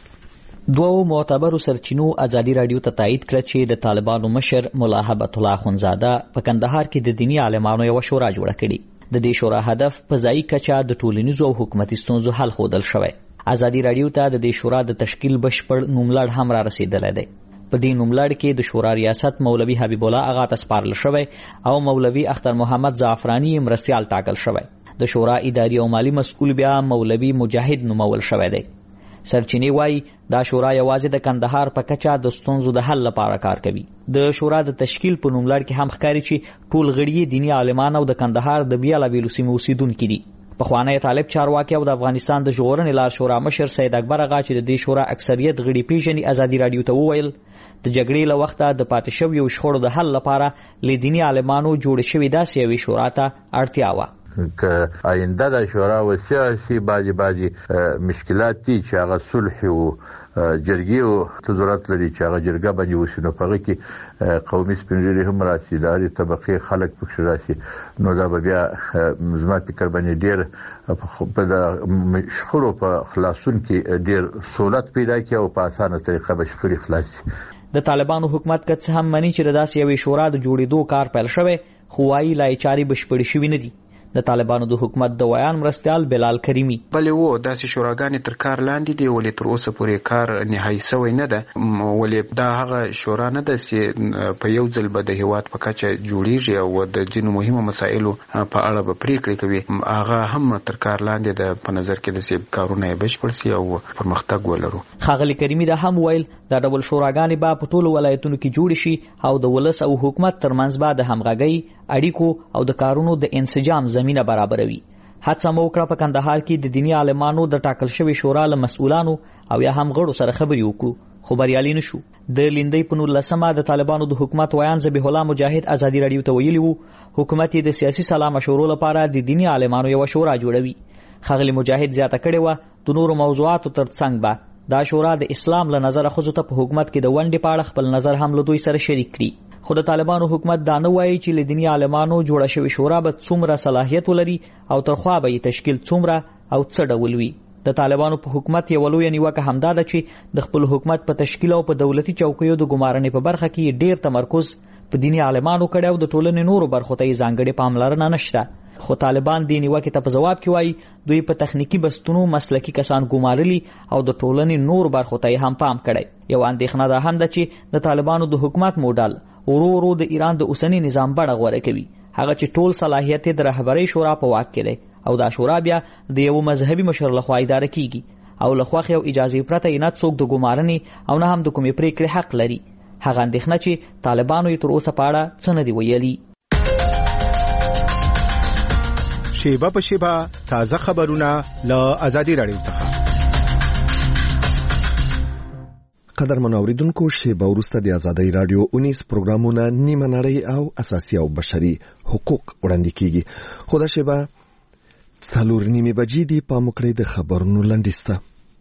دوه معتبرو سرچینو ازادي رادیو ته تایید کړ چې د طالبانو مشر مولا هبت الله اخونزاده په کندهار کې د دینی عالمانو یو شورا جوړه کړي. د دې شورا هدف په ځای کچا د ټولنیزو او حکومتي ستونزو حل خودل شوی. ازادي رادیو ته د دې شورا د تشکیل بشپړ نوملړ هم را رسیدلی دی. په دې نوملړ کې د شورا ریاست مولوي حبیب الله اغا ته سپارل شوی او مولوي اختر محمد زعفرانی مرستیال ټاکل شوی. د شورا اداري او مالی مسؤل بیا مولوي مجاهد نومول شوی دی. سرچینې وایي دا شورا یوازې د کندهار په کچا د ستونزو د حل لپاره کار کوي. د شورا د تشکیل په نوملړ کې هم ښکاري چې ټول غړي دینی عالمان او د کندهار د بیلابېلو سیمو اوسیدونکي دي. پخوانی طالب چارواکي او د افغانستان د ژغورنې لار شورا مشر سید اکبر اغا چې د دې شورا اکثریت غړي پیژني ازادي رادیو ته وویل د جګړې له وخته د پاتې شویو شخړو د حل لپاره ل دینی عالمانو جوړ شوی داسې یوې شورا ته اړتیا وه که آینده د شورا و سیاسي باجی باجی مشکلات دي چې هغه صلح او جرګې او ضرورت لري چې هغه جرګه باندې وشي نو په کې قومي سپینږیري هم راسي لاري طبقه خلک پکې راسي نو دا بیا زما فکر باندې ډیر په د شخړو په خلاصون کې ډیر سہولت پیدا کوي او په اسانه طریقه به شخړې خلاصي. د طالبانو حکومت که څه هم مني چې د داسې یوې شورا د جوړېدو کار پیل شوی خو وايي لا یې چارې بشپړې شوي نه دي. د طالبانو د حکومت د ویان مرستیال بلال کریمی بلې وو داسې شوراګانې تر کار لاندې دي ولې تر اوسه پورې کار نهایي شوی نه ده ولې دا هغه شورا نه ده چې په یو ځل به د هیواد په کچه جوړیږي او د ځینو مهمو مسایلو په اړه به پریکړې کوي هغه هم تر کار لاندې ده په نظر کې داسې کارونه یې بشپړ سي او پرمختګ ولرو. ښاغلي کریمی دا هم ویل دا ډول شوراګانې به په ټولو ولایتونو کې جوړ شي او د ولس او حکومت ترمنځ به د همغږۍ اړیکو او د کارونو د انسجام زمينه برابروي. هڅه مو وکړه په کندهار کې د دینی عالمانو د ټاکل شوی شورا له مسؤلانو او یا هم غړو سره خبرې وکړو خو بریالي نشو. د لیندۍ په نولسمه د طالبانو د حکومت ویان ذبیح الله مجاهد ازادي رادیو ته ویلي وو حکومت د سیاسي سلا مشورو لپاره د دینی عالمانو یو شورا جوړوي. ښاغلي مجاهد زیاته کړې و د نورو موضوعاتو ترڅنګ به دا شورا د اسلام له نظر خو ته په حکومت کې د ونډې په اړه خپل نظر هم له دوی سره شریک کړي. خو د طالبانو حکومت دا نه وایي چې له دینی عالمانو جوړه شوې شورا به څومره صلاحیت ولري او ترخوا به یې تشکیل څومره او څه ډول وي. د طالبانو په حکومت یو لویه نیوکه همدا ده چې د خپل حکومت په تشکیل او په دولتي چوکیو د ګمارنې په برخه کې ډیر تمرکز په دینی عالمانو کړی او د ټولنې نورو برخو ته یې ځانګړې پاملرنه نشته. خو طالبان دې نیوکې ته په ځواب کې وایي دوی په تخنیکی بستونو مسلکی کسان ګمارلي او د ټولنې نور برخو ته یې هم پام کړی. یو اندېښنه ده هم ده چې د طالبانو د حکومت موډل ورو ورو د ایران د اوسنی نظام بڼه غوره کوي هغه چې ټول صلاحیت د رهبرۍ شورا په واک کې دی او دا شورا بیا د یو مذهبي مشر لخوا اداره کیږي او لخوا یو اجازه پرته نه څوک د ګمارنې او نه هم د کومې پریکړې حق لري. هغه اندېښنه چې طالبانو یې تر اوسه په اړه څه نه دی ویلي. شیبه په شیبه تازه خبرونه له آزادي رادیو څخه. قدرمن اوریدونکو شیبه وروسته د آزادۍ رادیو اونیس پروګرامونه نیمه نړۍ او اساسي او بشري حقوق وړاندې کیږي. خو دا شیبه څلور نیمې بجې دي. پام وکړئ د خبرونو لنډیسته.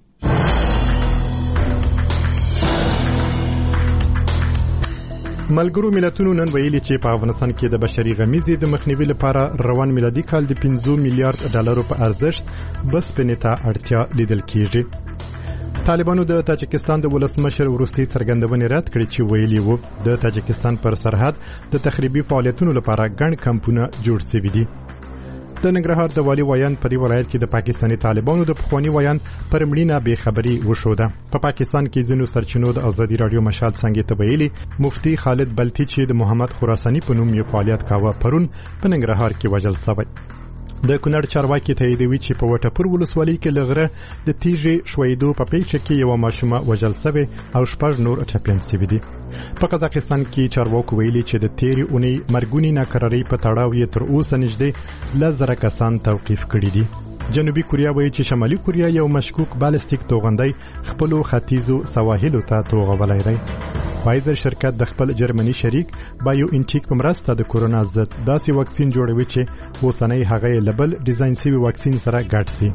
ملګرو ملتونو نن ویلي چې په افغانستان کې د بشري غمیزې د مخنیوي لپاره روان میلادي کال د پنځه میلیارډ ډالرو په ارزښت بس پنیتا اړتیا لیدل کیږي. طالبانو د تاجکستان د ولسمشر وروستي څرګندونې رد کړې چې ویلي وو د تاجکستان پر سرحد د تخریبي فعالیتونو لپاره ګڼ کمپونه جوړ شوي دي. د ننګرهار د والي ویان په دې ولایت کې د پاکستاني طالبانو د پخوانی ویان پر مړینه بې خبري وشوده. په پاکستان کې ځینو سرچینو د آزادي رادیو مشال څنګه ته ویلي مفتي خالد بلتی چې د محمد خراساني په نوم یو فعالیت کاوه پرون په ننګرهار کې وژل شوی. د کونړ چارواکي تاییدوي چې په وټپور ولسوالۍ کې لغره د تیږې شویدو په پیښه کې یو ماشومه وژل شوی او شپږ نور ټپیان شوي دي. په قزاقستان کې چارواکو ویلي چې د تیرې اونۍ مرګونی ناکرارۍ په تړاو یې تر اوسه نږدې لس زره کسان توقیف کړي دي. جنوبي کوریا وایي چې شمالي کوریا یو مشکوک بالستیک توغندی خپلو ختیځو سواحلو ته توغولی دی. فایزر شرکت د خپل جرمني شریک بایو انټیک په مرسته د کورونا ضد داسې واکسین جوړوي چې اوسنۍ هغه لبل ډیزاین شوی واکسین سره ګډ شي.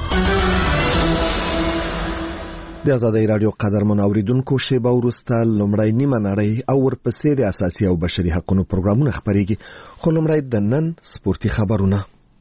د آزادۍ رادیو قدرمن اوریدونکو شیبه وروسته لومړی نیمه نړۍ او ورپسې د اساسي او بشري حقوقو پروګرامونه خبرېږي. خو لومړی د نن سپورتي خبرونه.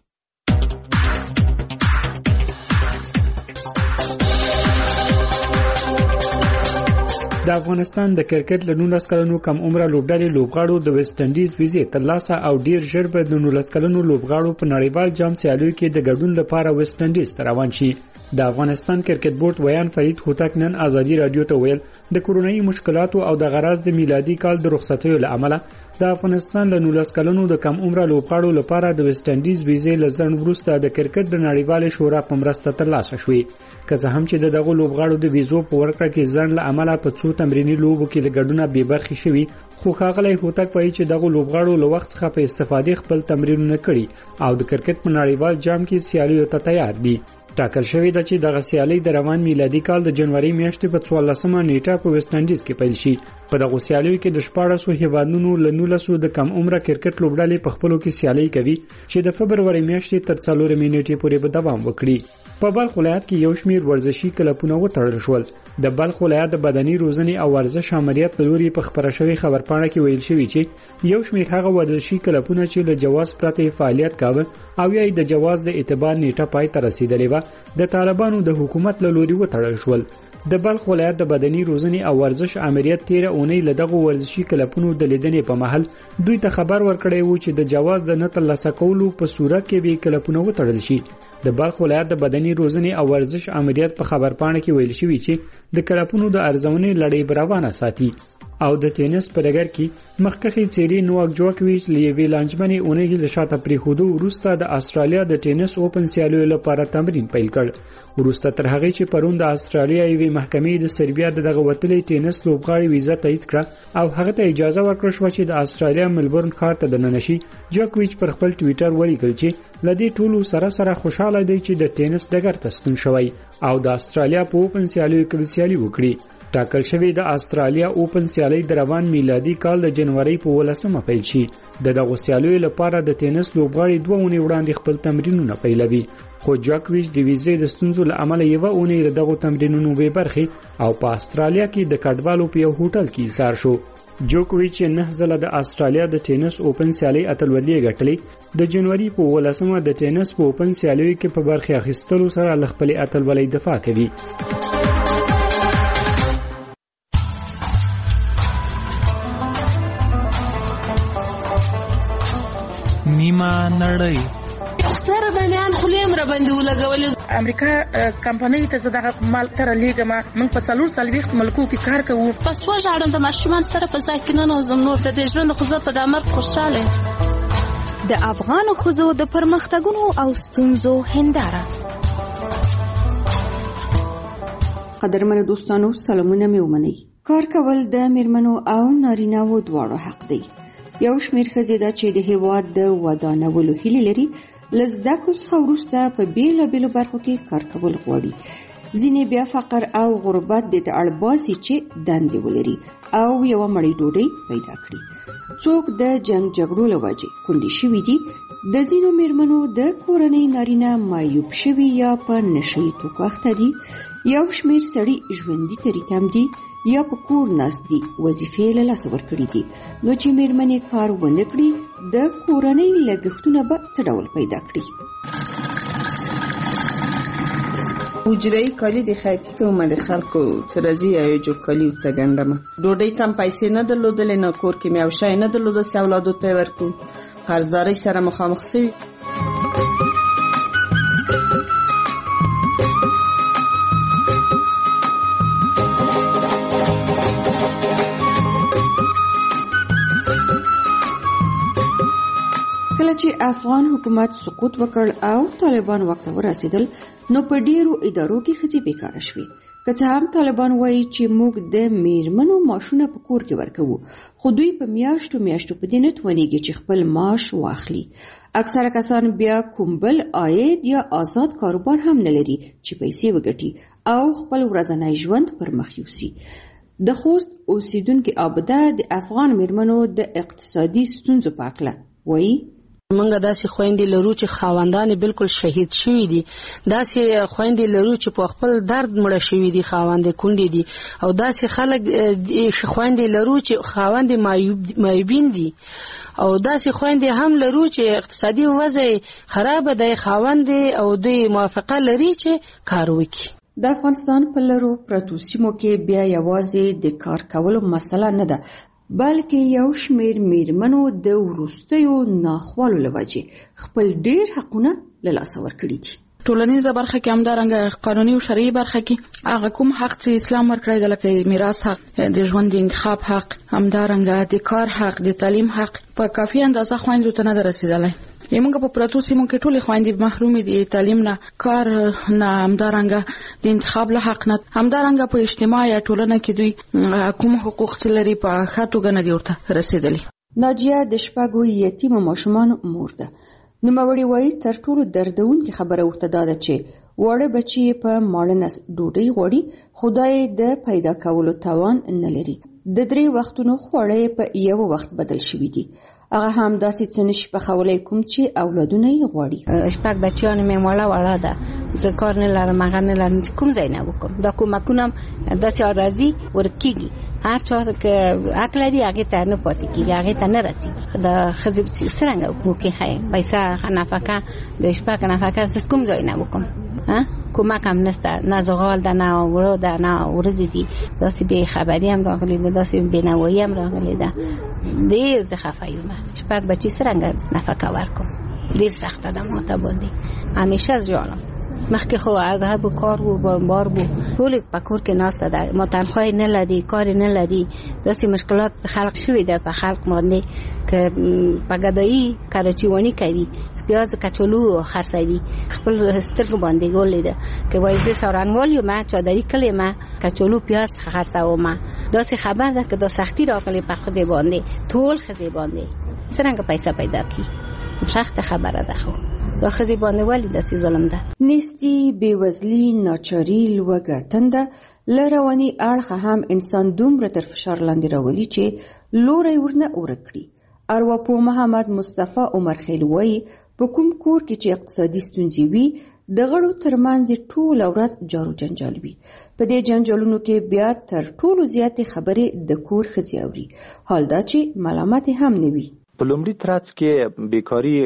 د افغانستان د کرکټ له نولس کلنو کم عمره لوبډلې لوبغاړو د ویسټ انډیز ویزې ترلاسه او ډیر ژر به د نولس کلنو لوبغاړو په نړیوال جام سیالیو کې د ګډون لپاره ویسټ انډیز ته روان شي. د افغانستان کرکټ بورډ ویان فرید هوتک نن آزادي رادیو ته ویل د کورونایي مشکلاتو او د غراض د میلادي کال د رخصتیو له امله د افغانستان له نولس کلنو د کم عمره لوبغاړو لپاره د ویسټ انډیز ویزې له ځنډ وروسته د کرکټ د نړیوال شورا په مرسته ترلاسه شوې. که څه هم چې دغه لوبغاړو د ویزو په ورکړه کې ځنډ له امله په څو تمرینی لوبو کې د ګډون بې برخې شوي، خو ښاغلی هوتک وایي چې دغه لوبغاړو له وخت څخه په استفادې خپل تمرینونه کړي او د کرکټ په نړیوال جام کې سیالیو ته تیار دي. ټاکل شوی ده چې دغه سیالي د روان میلادي کال د جنوري میاشتې په څوارلسمه نیټه په ویسټ انډیز کې پیل شي. په دغه سیالیو کې د شپاړسو هیوادونو له نولسو د کم عمره کرکټ لوبډلې په خپلو کې سیالي کوي چې د فبروري میاشتې تر څلورمې نیټې پورې به دوام وکړي. په بلخ ولایت کې یو شمیر ورزشي کلبونه وتړل شول. د بلخ ولایت د بدني روزنې او ورزش امریت له لوري په خبره شوی خبرپاڼه کې ویل شوی چې یو شمیر هغه ورزشي کلبونه چې له جواز پرته فعالیت کاوه او یا د جواز د اعتبار نیټه پای ته رسیدلې و د طالبانو د حکومت له لوري وتړل شول. د بلخ ولایت د بدني روزنې او ورزش امریت تیره اونۍ له دغه ورزشي کلبونو د لیدنې په محل دوی ته خبر ورکړی وو چې د جواز د نه ترلاسه کولو په صورت کې به کلبونه وتړل شي. د بلخ ولایت د بدني روزنې او ورزش امریت په خبرپاڼه کې ویل شوی چې د کلبونو د ارزونې لړۍ روانه ساتي. او د ټینس په ډګر کې مخکخي چيري نوواک جوکویچ لیوی لانجمني اونۍ له شاته پریخودو وروسته د استرالیا د ټینس اوپن سیالیو لپاره تمرین پیل کړ. وروسته تر هغه چې پرون د استرالیا یوې محکمې د سربیا دغه وتلې ټینس لوبغاړي ویزه تایید کړه او هغه ته اجازه ورکړه شو چې د استرالیا ملبورن ښار ته دننه شي. جوکویچ پر خپل ټوئیټر ولیکل چې لدی ټولو سره سره خوشاله دی چې د ټینس ډګر ته ستون شوی او د استرالیا په اوپن سیالیو کې سیالي وکړي. ټاکل شوی د استرالیا اوپن سیالي د روان میلادي کال د جنوري په ولسمه پیل شي. د دغه سیالیو لپاره د ټینس لوبغاړي دوه اونۍ وړاندې خپل تمرینونه پیلوي، خو جوکویچ د ویزې د ستونزو له امله یو اونۍ د دغه تمرینونو بې برخې او په استرالیا کې د کډوالو په یو هوټل کې ایسار شو. جوکویچ نه ځله د استرالیا د ټینس اوپن سیالي اتلولي ګټلې. د جنوري په ولسمه د ټینس په اوپن سیالیو کې په برخه اخیستلو سره ل خپل اتلولي دفاع کوي. نیمه نړۍ سره د میان خلیم را باندې ولګولې. امریکا کمپنۍ ته زړه مال تر لیګما موږ په څلور سلويخت ملکو کې کار کوو. پس وژاړم د ماشومان سره په ځای کې نه نوزم نور د ژوند خو زه په د امر خوشاله. د افغان خزو د پرمختګونو او ستونزو هنداره. قدرمن دوستانو سلامونه مې ومنئ. کار کول د میرمنو او نارینه‌و دواړو حق دی. یو شمیر ښځې دا چې د هیواد د ودانولو هیلې لري له زده کړو څخه وروسته په بیلابیلو برخو کې کار کول غواړي. ځینې بیا فقر او غربت د اړباسي چې دندې ولري او یو مړی ډوډۍ پیدا کړي. څوک د جنگ جګړو له وجې کونډې شوي دي. د ځینو میرمنو د کورنۍ نارینه معیوب شوي یا په نشهیي توکو اخته دي. یو شمیر سړي ژوندي تریتم دي یا په کور ناست دي، وظیفې له لاسه ورکړي دي. نو چې میرمنې کار ونه کړي د کورنۍ لګښتونه به څه ډول پیدا کړي؟ حجره‌ای کالی د خیاطي کوم د خلکو سره زی یو جوړ کالی ته ګندم. ډوډۍ تم پیسې نه درلودلې، نه کور کې مې او شای نه درلودل چې اولادو ته ورکو. قرضداري سره مخامخ شوي. کله چې افغان حکومت سقوط وکړ او طالبان وخت ورسېدل نو په ډیرو ادارو کې ښځې بیکاره شوې. که څه هم طالبان وایي چې موږ د میرمنو معاشونه په کور کې ورکوو، خو دوی په میاشتو میاشتو په دې نه توانېږي چې خپل معاش واخلي. اکثره کسان بیا کوم بل عاید یا آزاد کاروبار هم نه لري چې پیسې وګټي او خپل ورځنی ژوند پر مخ یوسي. د خوست اوسیدونکې عابده د افغان میرمنو د اقتصادي ستونزو په اړه وایي: منګه داسې خويندې لرو چې خاوندان بالکل شهید شوي دي، داسې خويندې لرو چې په خپل درد مړه شوي دي، خاوند کونډې دي، او داسې خلک خويندې لرو چې خاوند معیوبین دي، او داسې خويندې هم لرو چې اقتصادي وضع خراب دی، خاوند او دوی موافقه لري چې کار وکړي. د افغانستان په لرو پرتو سیمو کې بیا یوازې د کار کولو مسله نه ده، بلکې یو شمیر میرمنو د وروستیو ناخوالو له وجې خپل ډیر حقونه له لاسه ورکړي دي. ټولنیزه برخه کې همدارنګه قانوني او شرعي برخه کې هغه کوم حق چې اسلام ورکړی دی، لکه میراث حق، د ژوند د انتخاب حق، همدارنګه د کار حق، د تعلیم حق، په کافي اندازه خویندو ته نه ده رسیدلی. یمونږ په پرتو سیمو کې ټولې خویندې محرومې دي، تعلیم نه، کار نه، همدارنګه د انتخاب له حق نه، همدارنګه په اجتماع یا ټولنه کې دوی کوم حقوق چې لري په ښه توګه نه دي ورته رسیدلي. ناجیه د شپږو یتیمو ماشومانو مور ده. نوموړې وایي تر ټولو دردونکې خبره ورته دا ده چې واړه بچي په ماړه نس ډوډۍ غواړي، خدای د پیدا کولو توان نه لري. د درې وختونو خواړه په یو وخت بدل شوي دي. هغه هم داسې څه نشي پخولی کوم چې اولادونه یې غواړي. شپږ بچیان مې ماړه وړه ده، زه کار نه لرم، هغه نه لرم چې کوم ځای نه وکړم. دا کومکونه هم داسې راځي ورکېږي، هر چا که حق لري هغې ته نه پاتې کېږي، هغې ته نه راځي. د ښځې څرنګه وکړي پیسه نفقه د شپږ نفقه زه کوم ځای نه وکړم؟ کومک هم نشته، نه زغال ده، نه وړو ده، نه ورځې دي. داسې بې خبري هم راغلې ده، داسې بېنوایي هم راغلې ده. ډېر زه خفه یم. شپږ بچي څرنګه نفقه ورکړم؟ ډېر سخته ده ماته باندې. همیشه ژاړم. مخکې خو هغه به کار و، بار بو، ټول په کور کې ناسته ده، ما تنخواه نه لري، کار نه لري. داسې مشکلات خلق شوي ده په خلق باندې که په ګدایي کراچیواني کوي، پیاز کچالو خرڅوي، خپل سترګو باندې ګولې ده که وایي زه سارنګوال یم، چادري کلی ما کچالو پیاز خرڅوم. داسې خبر ده که دا سختي راغلې په ښځې باندې، ټول ښځې باندې څرنګه پیسې پیدا کړي؟ سخته خبره ده. خو دا ښځې باندې ولې داسې ظلم ده؟ نیستي، بېوزلي، ناچاري، لوږه، تنده له رواني اړخه هم انسان دومره تر فشار لاندې راولي چې لوری ورنه ورک کړي. ارواپوه محمد مصطفی عمر خیل وایي په کوم کور کې چې اقتصادي ستونزې وي د غړو ترمنځ ټوله ورځ جارو جنجال وي. په دې جنجالونو کې بیا تر ټولو زیاتې خبرې د کور ښځې اوري، حال دا چې ملامتې هم نه وي. په لومړي ترڅ کې بیکاري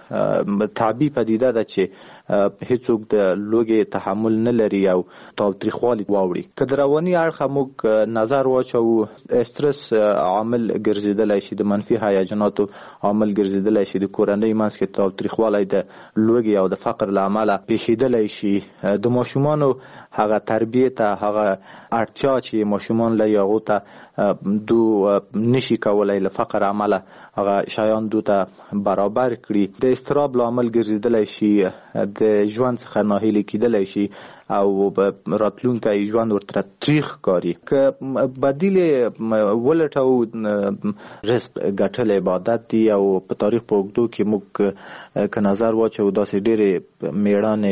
طبیعي پدیده ده چې هیڅوک د لوږې تحمل نه لري او تاوتریخوالي واوړي. که د رواني اړخه موږ نظر واچوو، استرس عامل ګرځېدلی شي، د منفي هیجاناتو عامل ګرځېدلی شي، د کورنۍ منځ کې تاوتریخوالی د لوږې او د فقر له امله پیښېدلی شي. د ماشومانو هغه تربیې ته، هغه اړتیا چې ماشومان لري هغو ته دو نشي کولای له فقر عمله هغه شیان دو ته برابر کړي. د اضطراب لامل ګرځېدلی شي، د ژوند څخه ناهیلي کېدلی شي او راتلونکی ژوند ورته تریخ ښکاري. که بدیل ولټو، رزق ګټل عبادت دی او په تاریخ په اوږدو کې موږ که نظر واچو داسې ډېرې میړانې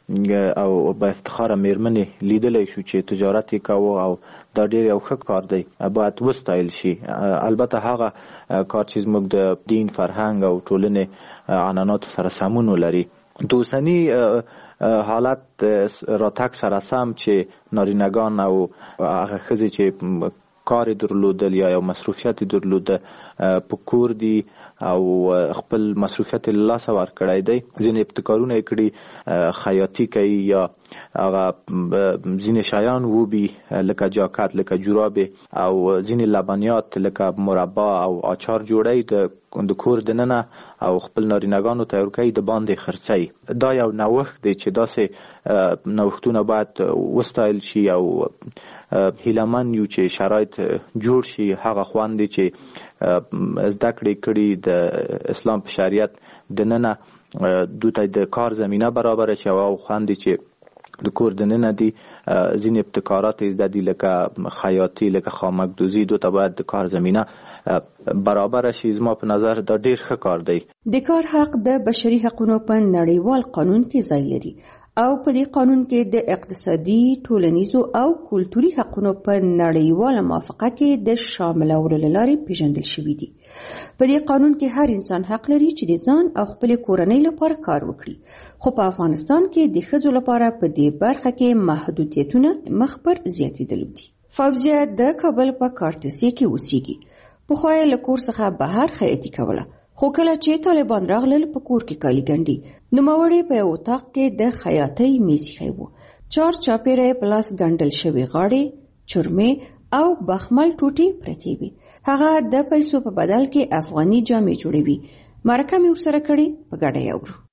او با افتخار میرمنې لیدلی شو چې تجارت یې کاوه او دا ډېر یو ښه کار دی، باید وستایل شي. البته هغه کار چې زموږ د دین، فرهنګ او ټولنې عنعناتو سره سمون ولري. د اوسني حالت راتګ سره سم چې نارینګان او هغه ښځې چې کار درلودل یا یو مصروفیت درلوده په کور دي او خپل مصروفیت له لاسه ورکړی دی. ځینې ابتکارونه یې کړي، خیاطي کوي یا هغه ځینې شیان وبي لکه جاکټ، لکه جورابې او ځینې لبنیات لکه مربا او آچار جوړی د کور دننه او خپل نارینګانو ته ورکوي د باندې خرڅوي. دا یو نوښت دی چې داسې نوښتونه باید وستایل شي او هیلهمن یو چې شرایط جوړ شي. هغه خواندې چې زده کړې کړي د اسلام په شریعت دننه دوی ته د کار زمینه برابره شي او خواندې چې د کور دننه دي ځینې ابتکارات زده دي لکه خیاطي، لکه خامکدوزي، دوی ته باید د کار زمینه برابر شي. زما په نظر دا ډیر ښه کار دی. د کار حق د بشري حقوقو په نړیوال قانون کې ځای لري او په دې قانون کې د اقتصادي، ټولنیزو او کلتوري حقوقو په نړیواله موافقه کې د شاملولو لارې پیژندل شوي دي. په دې قانون کې هر انسان حق لري چې د ځان او خپل کورنۍ لپاره کار وکړي، خو په افغانستان کې د ښځو لپاره په دې برخه کې محدودیتونه مخ پر زیاتېدلي دي. فوزیه د کابل په کارتسي کې اوسېږي. پخوا یې له کور څخه بهر خیاطي کوله، خو کله چې طالبان راغلل په کور کې کالي ګنډي، نوموړی په یو اتاق کې د خیاطۍ میز ایښی و. چار چاپېره یې په لاس ګنډل شوې غاړې، چرمې او بخمل ټوټې پرتې وې. هغه د پیسو په بدل کې افغاني جامې جوړوي. مرکه مې ورسره کړې، په ګډه یې اورو.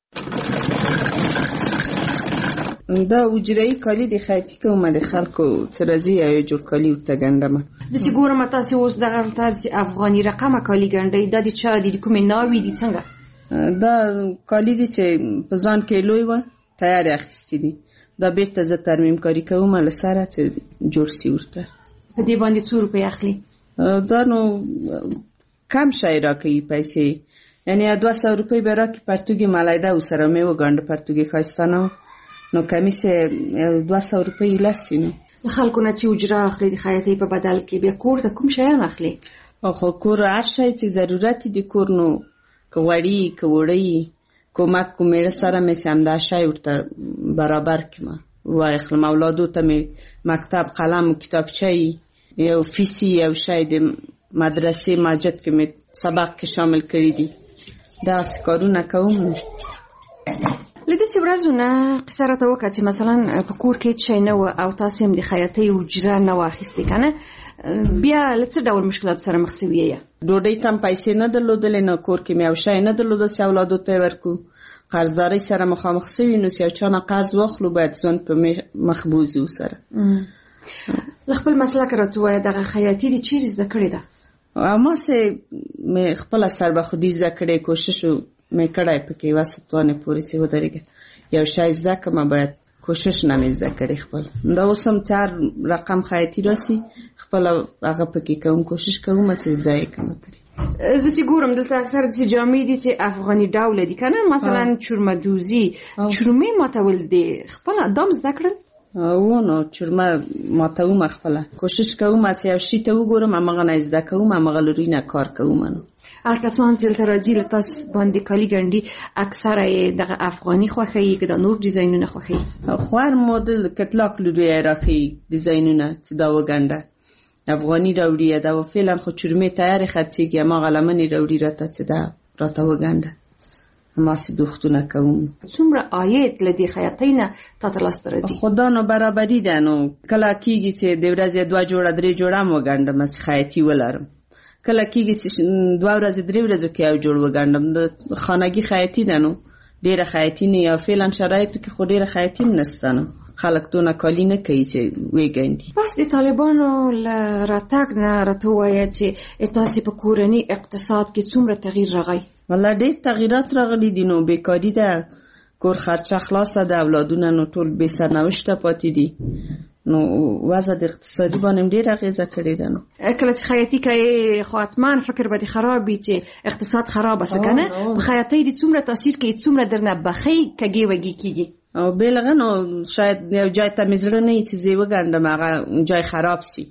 دا اجرایي کالي د خیاطي کومه د خلکو څه راځي او جوړ کالي ورته ګنډمه. زه چې ګورم تاسې اوس دغه تاسې افغاني رقمه کالي ګنډئ، دا د چا دي؟ د کومې ناوې دي؟ څنګه دا کالي دي چې په ځان کې لوی وه تیار اخیستي دي. دا بیرته زه ترمیم کاري کوم له سره چې جوړ سي ورته. په دې باندې څو روپۍ اخلي؟ دا نو کم شی راکوي پیسې، یعنې دوه سوه روپۍ به راکړي پرتوګي ملیده ورسره مې وګنډه، پرتوګي ښایسته نه نو کمیس دوه سوه روپۍ لسی. نو د خلکو نه چې اجره اخلي د خیاطۍ په بدل کې، بیا کور ته کوم شیان اخلي؟ خو کور هر شی چې ضرورت د کور، نو که غوړي، که وړۍ، کومک کوم میړه سره مې چې همدا شی ورته برابر کړم واخلم. اولادو ته مې مکتب قلم و کتابچه، یو فیسی، یو شی د مدرسې ماجد کې مې سبق کې شامل کړي دي. داسې کارونه کوم. له دې ورځو نه قصه راته وکړه چې مثلا په کور کې شی نه و او تاسې هم د خیاطۍ اجره نه واخیستې که نه، بیا له څه ډول مشکلاتو سره مخ شوي یې؟ ډوډۍ ته هم پیسې نه درلودلې، نه کور کې مې یو شی نه درلوده چې اولادو ته یې ورکړو. قرضدارۍ سره مخامخ شوي، نو چې یو چا نه قرض واخلو باید ځان په مخ بوځي ورسره. له خپل مسلک راته ووایه، دغه خیاطي دې چیرې زده کړې ده؟ هماسې مې خپله سربخودي زده کړې، کوشش مې کړی پکې یوه ستوانې پورې چې ودرېږه. یو شی زده کړم باید کوشش نه مې زده کړې خپل. دا اوس هم چې هر رقم خیاطي راسي خپله هغه پکې کوم، کوشش کوم چې زده یې کړم. زه چې ګورم دلته اکثر داسې جامې دي چې افغاني ډوله دي که نه، مثلا چرمدوزي، چرمې ماتول دي، خپله دام زده کړل؟ و نو چرمه ماتوم خپله، کوشش کوم چې یو شي ته وګورم همغه نه زده کوم، همغه له روی نه کار کوم. نو هغه کسان چې دلته راځي له تاسو باندې کالي ګنډي، اکثره یې دغه افغاني خوښوي که د نور ډیزاینونه خوښوي؟ خو هر مدل کتلاک له روی یې راښيي ډیزاینونه چې دا وګنډه. افغاني راوړي دا فعلا خو چرمې تیارې خرڅېږي، هماغه لمنې راوړي راته چې دا راته وګنډه. هماسې دوختونه کوم. څومره عاید له دې خیاطۍ نه تا ته لاسته راځي؟ خو دا نو برابري ده. نو کله کېږي چې د ورځې دوه جوړه درې جوړه هم وګنډم چې خیاطي ولرم، کله کېږي چې دوه ورځې درې ورځو کې یو جوړ وګنډم. د خانګي خیاطي ده، نو ډېره خیاطي نه، یا فعلا شرایطو کې خو ډېره خیاطي نشته، نو خلک دونه کالي نه کوي چې وګنډي. بس د طالبانو له راتګ نه راته ووایه چې تاسې په کورني اقتصاد کې څومره تغییر راغی؟ والله ډېر تغییرات راغلي دي. نو بیکاري ده، کور خرچه خلاصه ده، اولادونه نو ټول بې سرنوشته پاتې دي. نو وضع د اقتصادي باندې ډېر اغیزه کړې ده. نو کله چې خیاطي کوي خو حتما فکر به دې خراب وي چې اقتصاد خراب است که نه؟ په خیاطۍ دې څومره تاثیر کوي، څومره درنه بخۍ کږې وږې کېږي؟ او بلغه نو شاید یو جای ته مزړه نه چې زی وګندم هغه جای خراب سي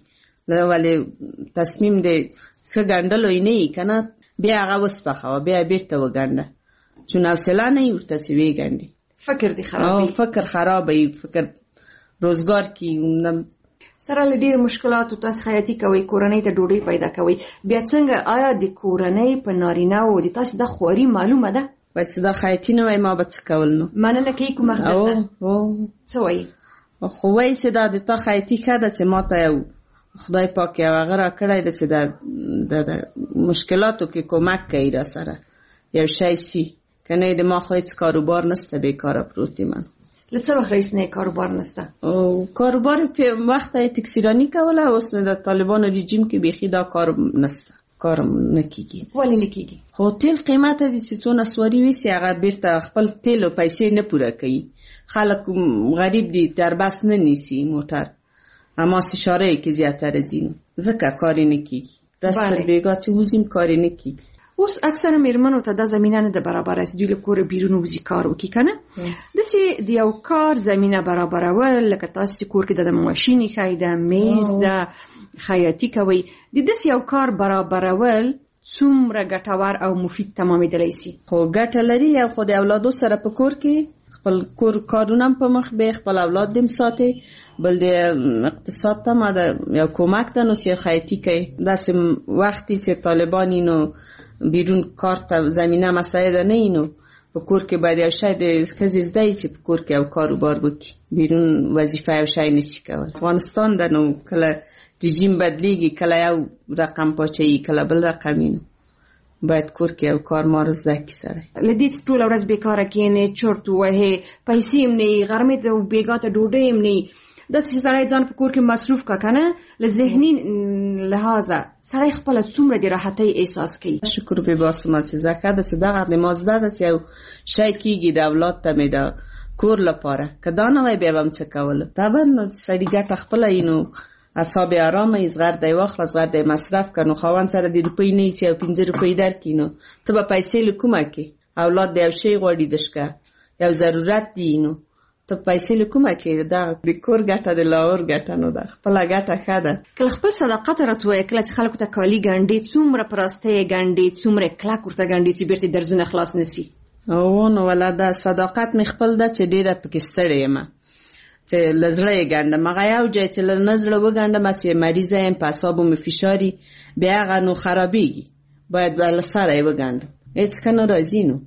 ولې تصمیم دی ښه ګندلو نه کنه بیا هغه وسپخه بیا بیرته وګنده چون حوصله نه ورته سی وګندي فکر دی خرابي فکر خرابي فکر روزګار کې سره له ډېر مشکلاتو تاسو خیاطي کوي کورنۍ ته ډوډۍ پیدا کوي بیا څنګه آیا د کورنۍ په نارینه او د تاسو د خوري معلومه ده باید چې دا خیاطي نه وای ما به څه کول نو مننه کوي کومه خبره او څه وایي خو وایي چې دا د تا خیاطي ښه ده چې ما ته یو خدای پاک یو هغه راکړی ده چې د مشکلاتو کې کمک کوي را سره یو شی سي که نه د ما خو هېڅ کاروبار نسته بیکاره پروت یم من له څه وخت راهیسې نه کاروبار نسته کاروبار وخته یې ټکسیراني کوله اوس نو د طالبانو رژیم کې بیخي دا کار نسته کار نه کېږي ولې نه کېږي خو تیل قیمته دي چې څونه سواري ویسي هغه بیرته خپل تیل او پیسې نه پوره کوي خلک غریب دي در بس نه نیسي موټر اما سشاره کې زیاتره ځي ځکه کار نه کېږي دست تر بیګا چې وزیم کار نه کېږي اوس اکثره میرمنو ته دا زمینه نه ده برابره چې دوی له کوره بیرون وځي کار وکړي که نه داسې د یو کار زمینه برابرول لکه تاسو چې کور کې د ماشین ایښی ده میز ده خیاطي کوي د داسې یو کار برابرول څومره ګټور او مفید تمامېدلی سي خو ګټه لري یو خو د اولادو سره په کور کې خپل کور کارونه هم په مخ بیا خپل اولاد دې ساتي بل د اقتصاد ته ما د یو کمک ده نو چې خیاطي کوي داسې وختي چې طالبان نو بیرون کار ته زمینه مساعده نه اینو په کور کې باید یو شی د ښځې زده وي چې په کور کې یو کاروبار وکړي بیرون وظیفه یو شی نشي کولی افغانستان ده نو کله رژیم بدلیږي کله یو رقم پاچوي کله بل رقم نو باید کور کې یو کار ما رو زده کړي سړی له دې ټوله ورځ بیکاره کښېنې چرت ووهې پیسې هم نه وي غرمې ته بېګا ته ډوډۍ هم نه وي داسې سړی ځان په کور کې مصروف کا که نه له ذهني لحاظه سړی خپله څومره د راحتۍ احساس کوي شکر به باسم چې زه ښه ده چې دغه د ما زده ده چې یو شی کېږي د اولاد ته مې د کور لپاره که دا نه وای بیا به هم څه کوله طبعا سړي ګټه خپله وي نو اعصاب یې ارامه وي زغر دی واخله زغر دی مصرف که نو خاوند سره د روپۍ نه وي چې یو پنځه روپۍ درکړي نو ته به پیسې له کومه کې اولاد د یو شی غواړي دشکه یو ضرورت دی نو ته پیسې له کومه کې دا د کور ګټه د لاور ګټه نو ده خپله ګټه ښه ده کله خپل صداقت راته وایه کله چې خلکو ته کالي ګنډې څومره په راستۍ یې ګنډې څومره کلک ورته ګنډې چې بیرته درزونه خلاص نه سي او نو ولا دا صداقت مې خپل ده چې ډېره پکې ستړې یم چې له زړه یې ګنډم هغه یو ځای چې له نه زړه وګنډم چې مریضه یم په اعصابو مې فشار وي بیا هغه نو خرابېږي باید به له سره یې وګنډم هېڅ که نه راځي نو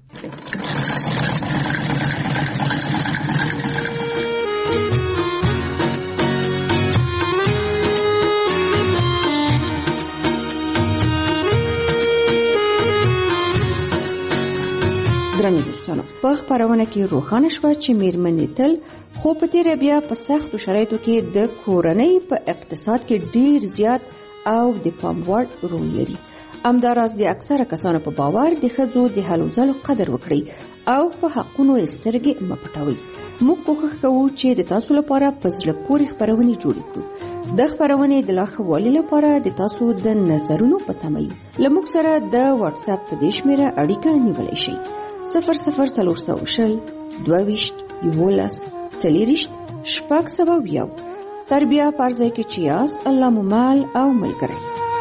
درنو دوستانو په خپرونه کې روښانه شوه چې میرمنې تل خو په تیره بیا په سختو شرایطو کې د کورنۍ په اقتصاد کې ډیر زیات او د پام وړ رول لري همداراز د اکثره کسانو په باور د ښځو د هلو ځلو قدر وکړئ او په حقونو یې سترګې مه پټوئ موږ کوښښ کوو چې د تاسو لپاره په زړه پورې خپرونې جوړې کړو د خپرونې د لا ښه والي لپاره د تاسو د نظرونو په تمه یو له موږ سره د واتس اپ په دې شمېره اړیکه نیولی شئ صفر صفر څلور سوه شل دوه ویشت یولس څلېرویشت شپږ سوه یو تر بیا په هر ځای کې چې یاست الله مو مال او ملګری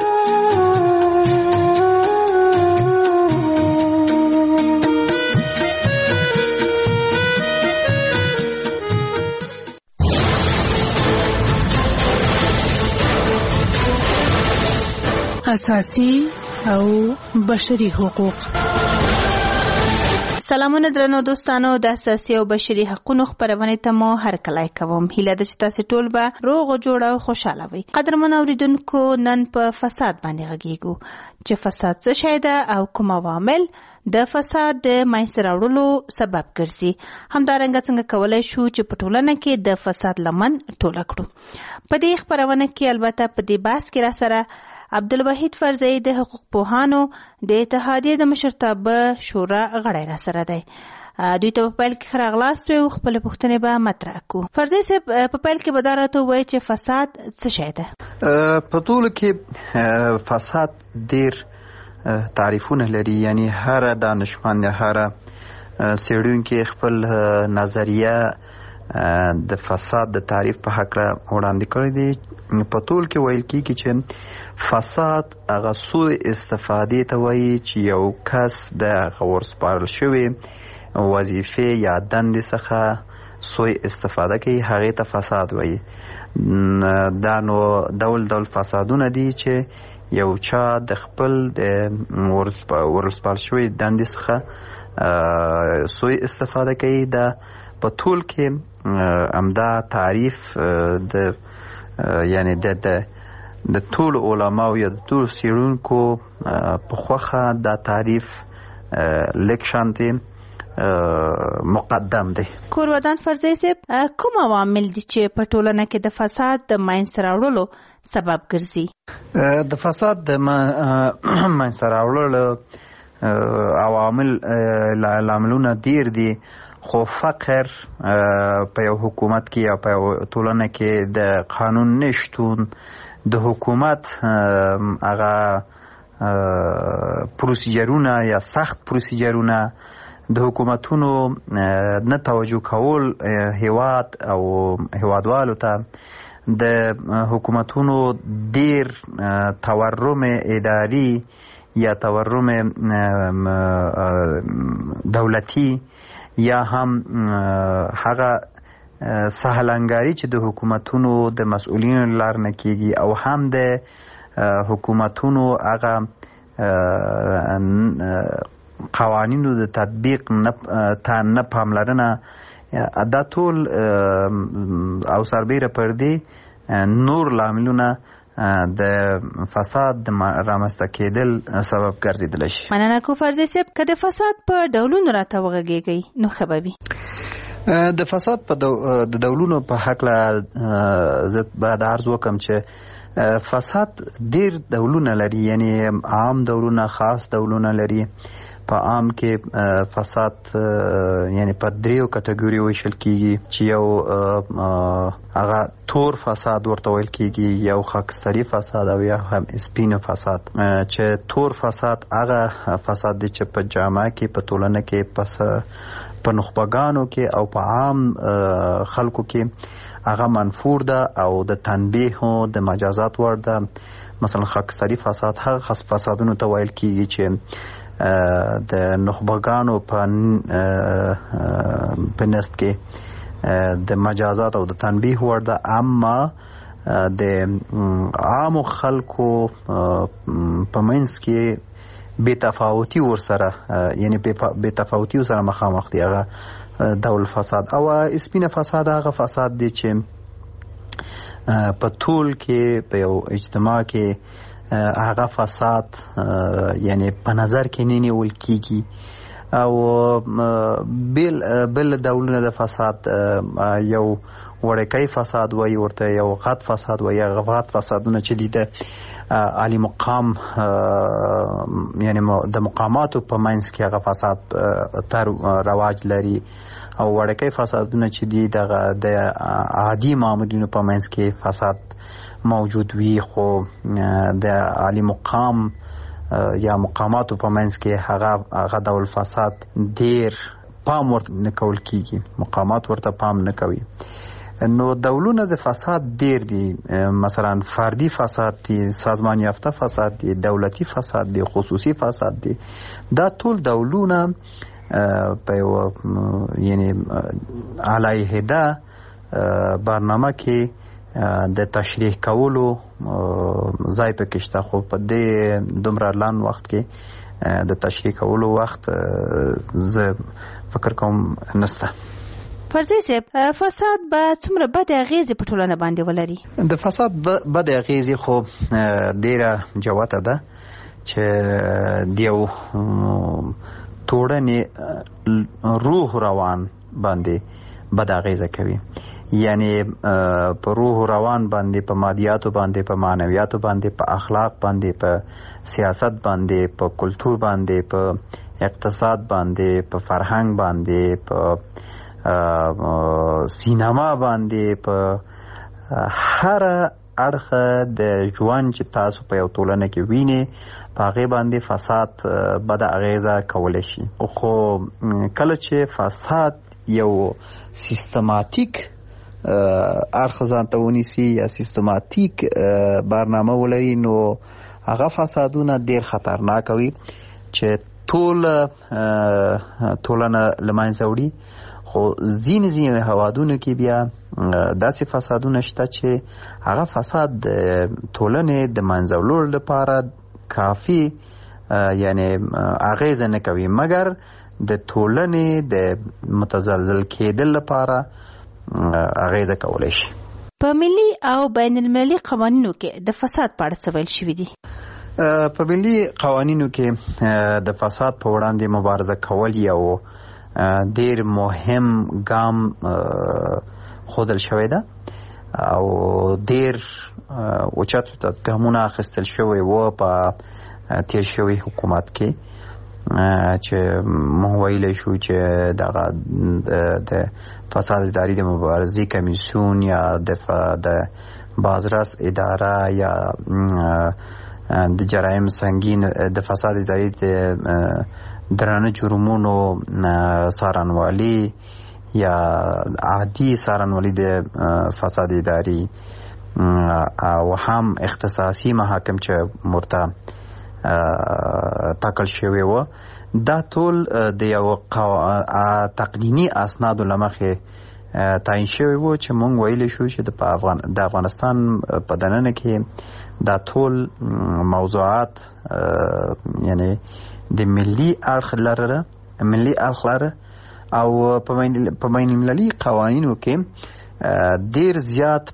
اساسي او بشري حقوق. سلامونه درنو دوستانو د اساسي او بشري حقوقو خبرونه ته مو هر کله کوم هیله ده چې تاسو ټول به روغ جوړ او خوشاله وي. قدرمن اوریدونکو نن په فساد باندې غږیږو چې فساد څه شی ده او کوم عوامل د فساد د منځته راوړلو سبب ګرځي. همدارنګه څنګه کولای شو چې په ټولنه کې د فساد لمن ټوله کړو. په دې خبرونه کې البته په دې بحث کې را سره عبدالوحید فرزئی د حقوق پوهانو د اتحادیې د مشرتابه شورا غړی را سره دی. دوی ته په پیل کې ښه راغلاست او خپلې پوښتنې به مطرح کړو. فرزئی صاحب په پیل کې به دا راته ووایي چې فساد څه شی ده؟ په ټولو کې فساد ډېر تعریفونه لري، یعنی هر دانشمند هر څېړونکی خپل نظریه د فساد د تعریف په حق وړاندې کړی دی. په ټول کې ویل کېږي چې فساد هغه سوء استفادې ته وایي چې یو کس د هغه ورسپارل شوې وظیفې یا دندې څخه سوء استفاده کوي، هغې ته فساد وایي. دا نو ډول ډول فسادونه دي چې یو چا د خپل د ورسپارل شوې دندې څخه سوء استفاده کوي. دا په ټول کې همدا تعریف د یعنی د د ټول علماو یا د ټول څېړونکو په خوښه دا تعریف لږ شانتې مقدم دی. کورودان فرزی صاحب، کوم عوامل دي چې په ټولنه کې د فساد د منځته راوړلو سبب ګرځي؟ د فساد د منځته راوړلو عوامل لاملونه ډېر دي، خو فقر په یو حکومت کې یا په یو ټولنه کې د قانون نشتون، د حکومت هغه پروسیجرونه یا سخت پروسیجرونه، د حکومتونو نه توجه کول هیواد او هیوادوالو ته، د حکومتونو ډیر تورم اداري یا تورم دولتي یا هم هغه سهلنګاري چې د حکومتونو د مسؤلینو لار نه کیږي، او هم د حکومتونو هغه قوانینو د تطبیق ته نه پاملرنه، دا ټول او سربیره پر دې نور لاملونه د فساد د رامنځته کېدل سبب ګرځېدلی شي. مننه کو فرزی صاحب، که د فساد په ډولونو راته وغږېږئ نو ښه به وي. د فساد په د ډولونو په هکله زه باید عرض وکړم چې فساد ډېر ډولونه لري، یعنی عام ډولونه، خاص ډولونه لري. په عام کې فساد یعنی په دریو کټګوري ویشل کیږي چې یو هغه تور فساد ورته ویل کیږي، یو خاکستري فساد او یا هم سپین فساد. چې تور فساد هغه فساد دی چې په جامعه کې، په ټولنه کې، پس په نخبګانو کې او په عام خلکو کې هغه منفور ده او د تنبیه او د مجازات وړ ده. مثلا خاکستري فساد هغه خاص فسادونو ته ویل کیږي چې د نخبګانو په په نست کې د مجازات او د تنبیه وړ ده، اما د عام خلکو په منځ کې بې تفاوتي ورسره، یعنی بې تفاوتي ورسره مخامخ دي، هغه ډول فساد. او سپینه فساد هغه فساد دی چې په ټول کې په یو اجتماع کې هغه فساد یعنی په نظر کې نه نیول کیږي. او بل بل ډولونه د فساد، یو وړوکی فساد وایي ورته، یو غټ فساد وایي. هغه غټ فسادونه چې دي د عالی مقام یعنی د مقاماتو په منځ کې هغه فساد تر رواج لري، او وړوکی فسادونه چې دي د عادي مامورینو په منځ کې فساد موجود وي، خو د عالی مقام یا مقاماتو په منځ کې هغه هغه ډول فساد ډیر پام ورته نه کول کیږي، مقامات ورته پام نه کوي. نو ډولونه د فساد ډیر دي، مثلا فردي فساد دي، سازمان یافته فساد دي، دولتي فساد دي، خصوصي فساد دي. دا ټول ډولونه په یو یعنی علیحده برنامه کې د تشریح کولو ځای پکې شته، خو په دې دومره لنډ وخت کې د تشریح کولو وخت زه فکر کوم نشته. فرزی صاحب، فساد به څومره بد اغیزې په ټولنه باندې ولري؟ د فساد بد اغیزې خو ډیره جوته ده چې د یو ټولنې روح روان باندې بد اغیزه کوي. یعنی په روح روان باندې، په مادیاتو باندې، په معنویاتو باندې، په اخلاق باندې، په سیاست باندې، په کلتور باندې، په اقتصاد باندې، په فرهنګ باندې، په سینما باندې، په هر اړخ د ژوند چې تاسو په یو ټولنه کې وینئ په هغې باندې فساد بده اغیزه کولی شي. خو کله چې فساد یو سیستماتیک اړخ ځان ته ونیسي یا سیستماتیک برنامه ولري نو هغه فسادونه ډېر خطرناک وي چې ټول ټولنه له منځه وړي. خو ځینې ځینې هوادونو کې بیا داسې فسادونه شته چې هغه فساد د ټولنې د منځه وړلو لپاره کافي یعنی اغیزه نه کوي مګر د ټولنې د متزلزل کېدل لپاره اغیزه کولی شي. په ملي او بین المللي قوانینو کې د فساد په اړه څه ویل شوي دي؟ په ملي قوانینو کې د فساد په وړاندې مبارزه کول یو ډیر مهم ګام خودل شوی ده او ډیر اوچت ګامونه اخیستل شوی و په تیر شوی حکومت کې چې موږ ویلی شو چې دغه د فساد اداري د مبارزې کمیسیون یا د بازرس اداره یا د جرایم سنگین د فساد اداري د درانه جرمونو څارنوالي یا عادي څارنوالي د فساد اداري او هم اختصاصي محاکم چې مرته ټاکل شوی و دا ټول د یو تقنیني اسنادو له مخې تعیین شوی و چې موږ ویلی شو چې د افغانستان په دننه کې دا ټول موضوعات یعنی د ملي اړخ لره ملي اړخ لره او په بین المللي قوانینو کې ډیر زیات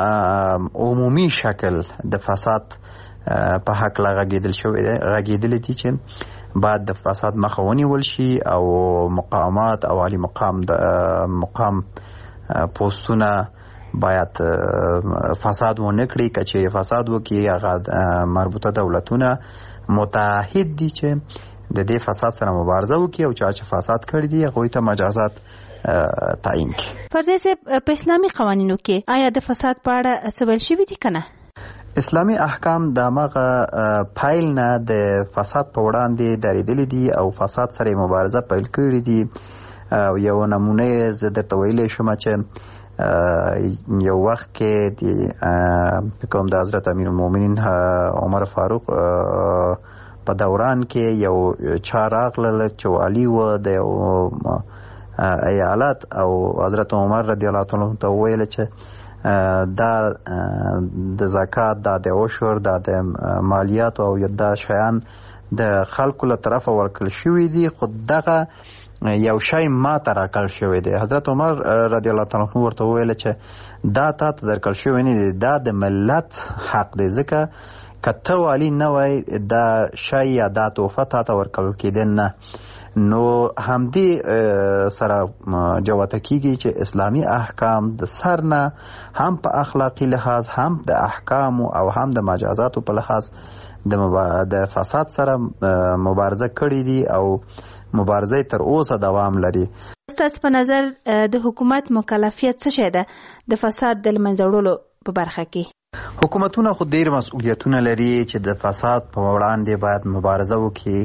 عمومي شکل د فساد په حق لا غږیدل شوی دی غږیدل دي چې بعد د فساد مخه ونیول شي او مقامات او عالی مقام د مقام پوسټونه باید فساد ونه کړي که چیرې فساد وکړي هغه مربوطه دولتونه متحد دي چې د دې فساد سره مبارزه وکړي او چا چې فساد کړي دي هغوی ته مجازات تعیین کړي. فرضیه صاحب په اسلامي قوانینو کې آیا د فساد په اړه څه ویل شوي دي که نه؟ اسلامي احکام د هماغه پیل نه د فساد په وړاندې درېدلي دي او فساد سره مبارزه پیل کړي دي. یو نمونه زه درته ویلی شم چې یو وخت کې د کوم د حضرت امیر المؤمنین عمر فاروق په دوران کې یو چا راغله چې والي و د یو ایالت او حضرت عمر رضی الله عنه ته وویل چې دا د زکات دا د عشر دا د مالیات او دا شیان د خلکو له طرفه ورکړل شوي دي خو دغه یو شی ما ته راکړل شوی دی. حضرت عمر رضی الله تعالی عنه ورته وویل چې دا تا ته درکړل شوی نه دی دا د ملت حق دی ځکه که ته والي نه وای دا شی یا دا تحفه تا ته ورکړل کېدی نه. نو همدې سره جوته کیږي چې اسلامي احکام د سر نه هم په اخلاقی لحاظ هم د احکام او هم د مجازاتو په لحاظ د فساد سره مبارزه کړې دي او مبارزه تر اوسه دوام لري. ستاسو په نظر د حکومت مکلفیت څه شی ده د فساد د منځه وړلو په برخه کې؟ حکومتونه خو ډیر مسؤلیتونه لري چې د فساد په وړاندې باید مبارزه وکړي.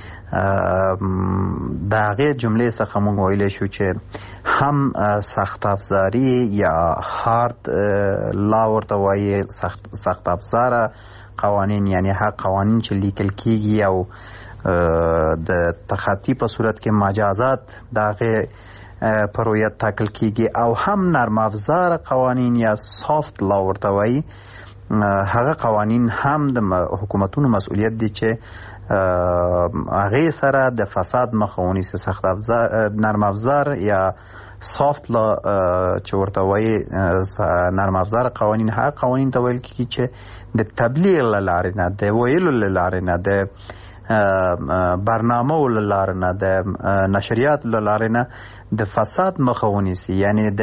دا غیر جملې څخه موږ ویلی شو چې هم سخت افزاری یا هارد لا ورته وایي سخت افزاره قوانین یعنی هغه قوانین چې لیکل کیږي او د تخطی په صورت کې مجازات د هغې په رویت ټاکل کیږي او هم نرم افزار قوانین یا سافت لا ورته وایي هغه قوانین هم د حکومتونو مسؤلیت دي چې هغې سره د فساد مخه ونیسي. سخت افزار نرم افزار یا سافت لا چې ورته وایي نرم افزار قوانین هغه قوانین ته ویل کیږي چې د تبلیغ له لارې نه د ویلو له لارې نه د برنامه له لارې نه د نشریات له لارې نه د فساد مخه ونیسي یعنی د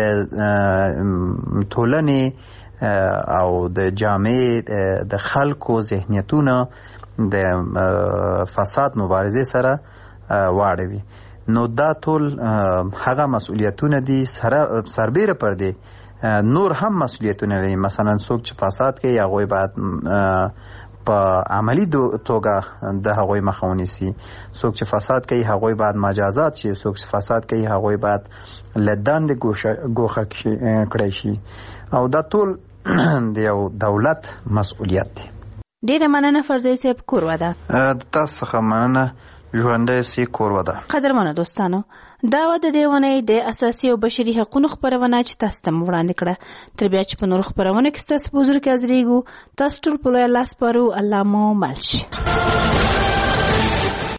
ټولنې او د جامعې د خلکو ذهنیتونه د فساد مبارزې سره واړوي. نو دا ټول هغه مسؤلیتونه دي سره سربیره پر دي نور هم مسؤلیتونه لري. مثلا څوک چې فساد کوي هغوی باید په عملی توګه د هغوی مخه ونیسي. څوک چې فساد کوي هغوی باید مجازات شي، څوک چې فساد کوي هغوی باید له دندې ګوښه کړی شي او دا ټول د یو دولت مسؤلیت دی. ډیره مننه فرزي صاحب، کور وده. تاسو څخه مننه، ژوندی سي، کور وده. قدرمنو دوستانو، دا و د دې ونې د اساسي او بشري حقوقو خبرونه چې تاسو ته وړاندې کړه. تر بیا چې په نور خبرونه کې تاسو په حضور کې حاضرېږو، تاسو ټول په لوی الله سپارو. الله مو مل شي.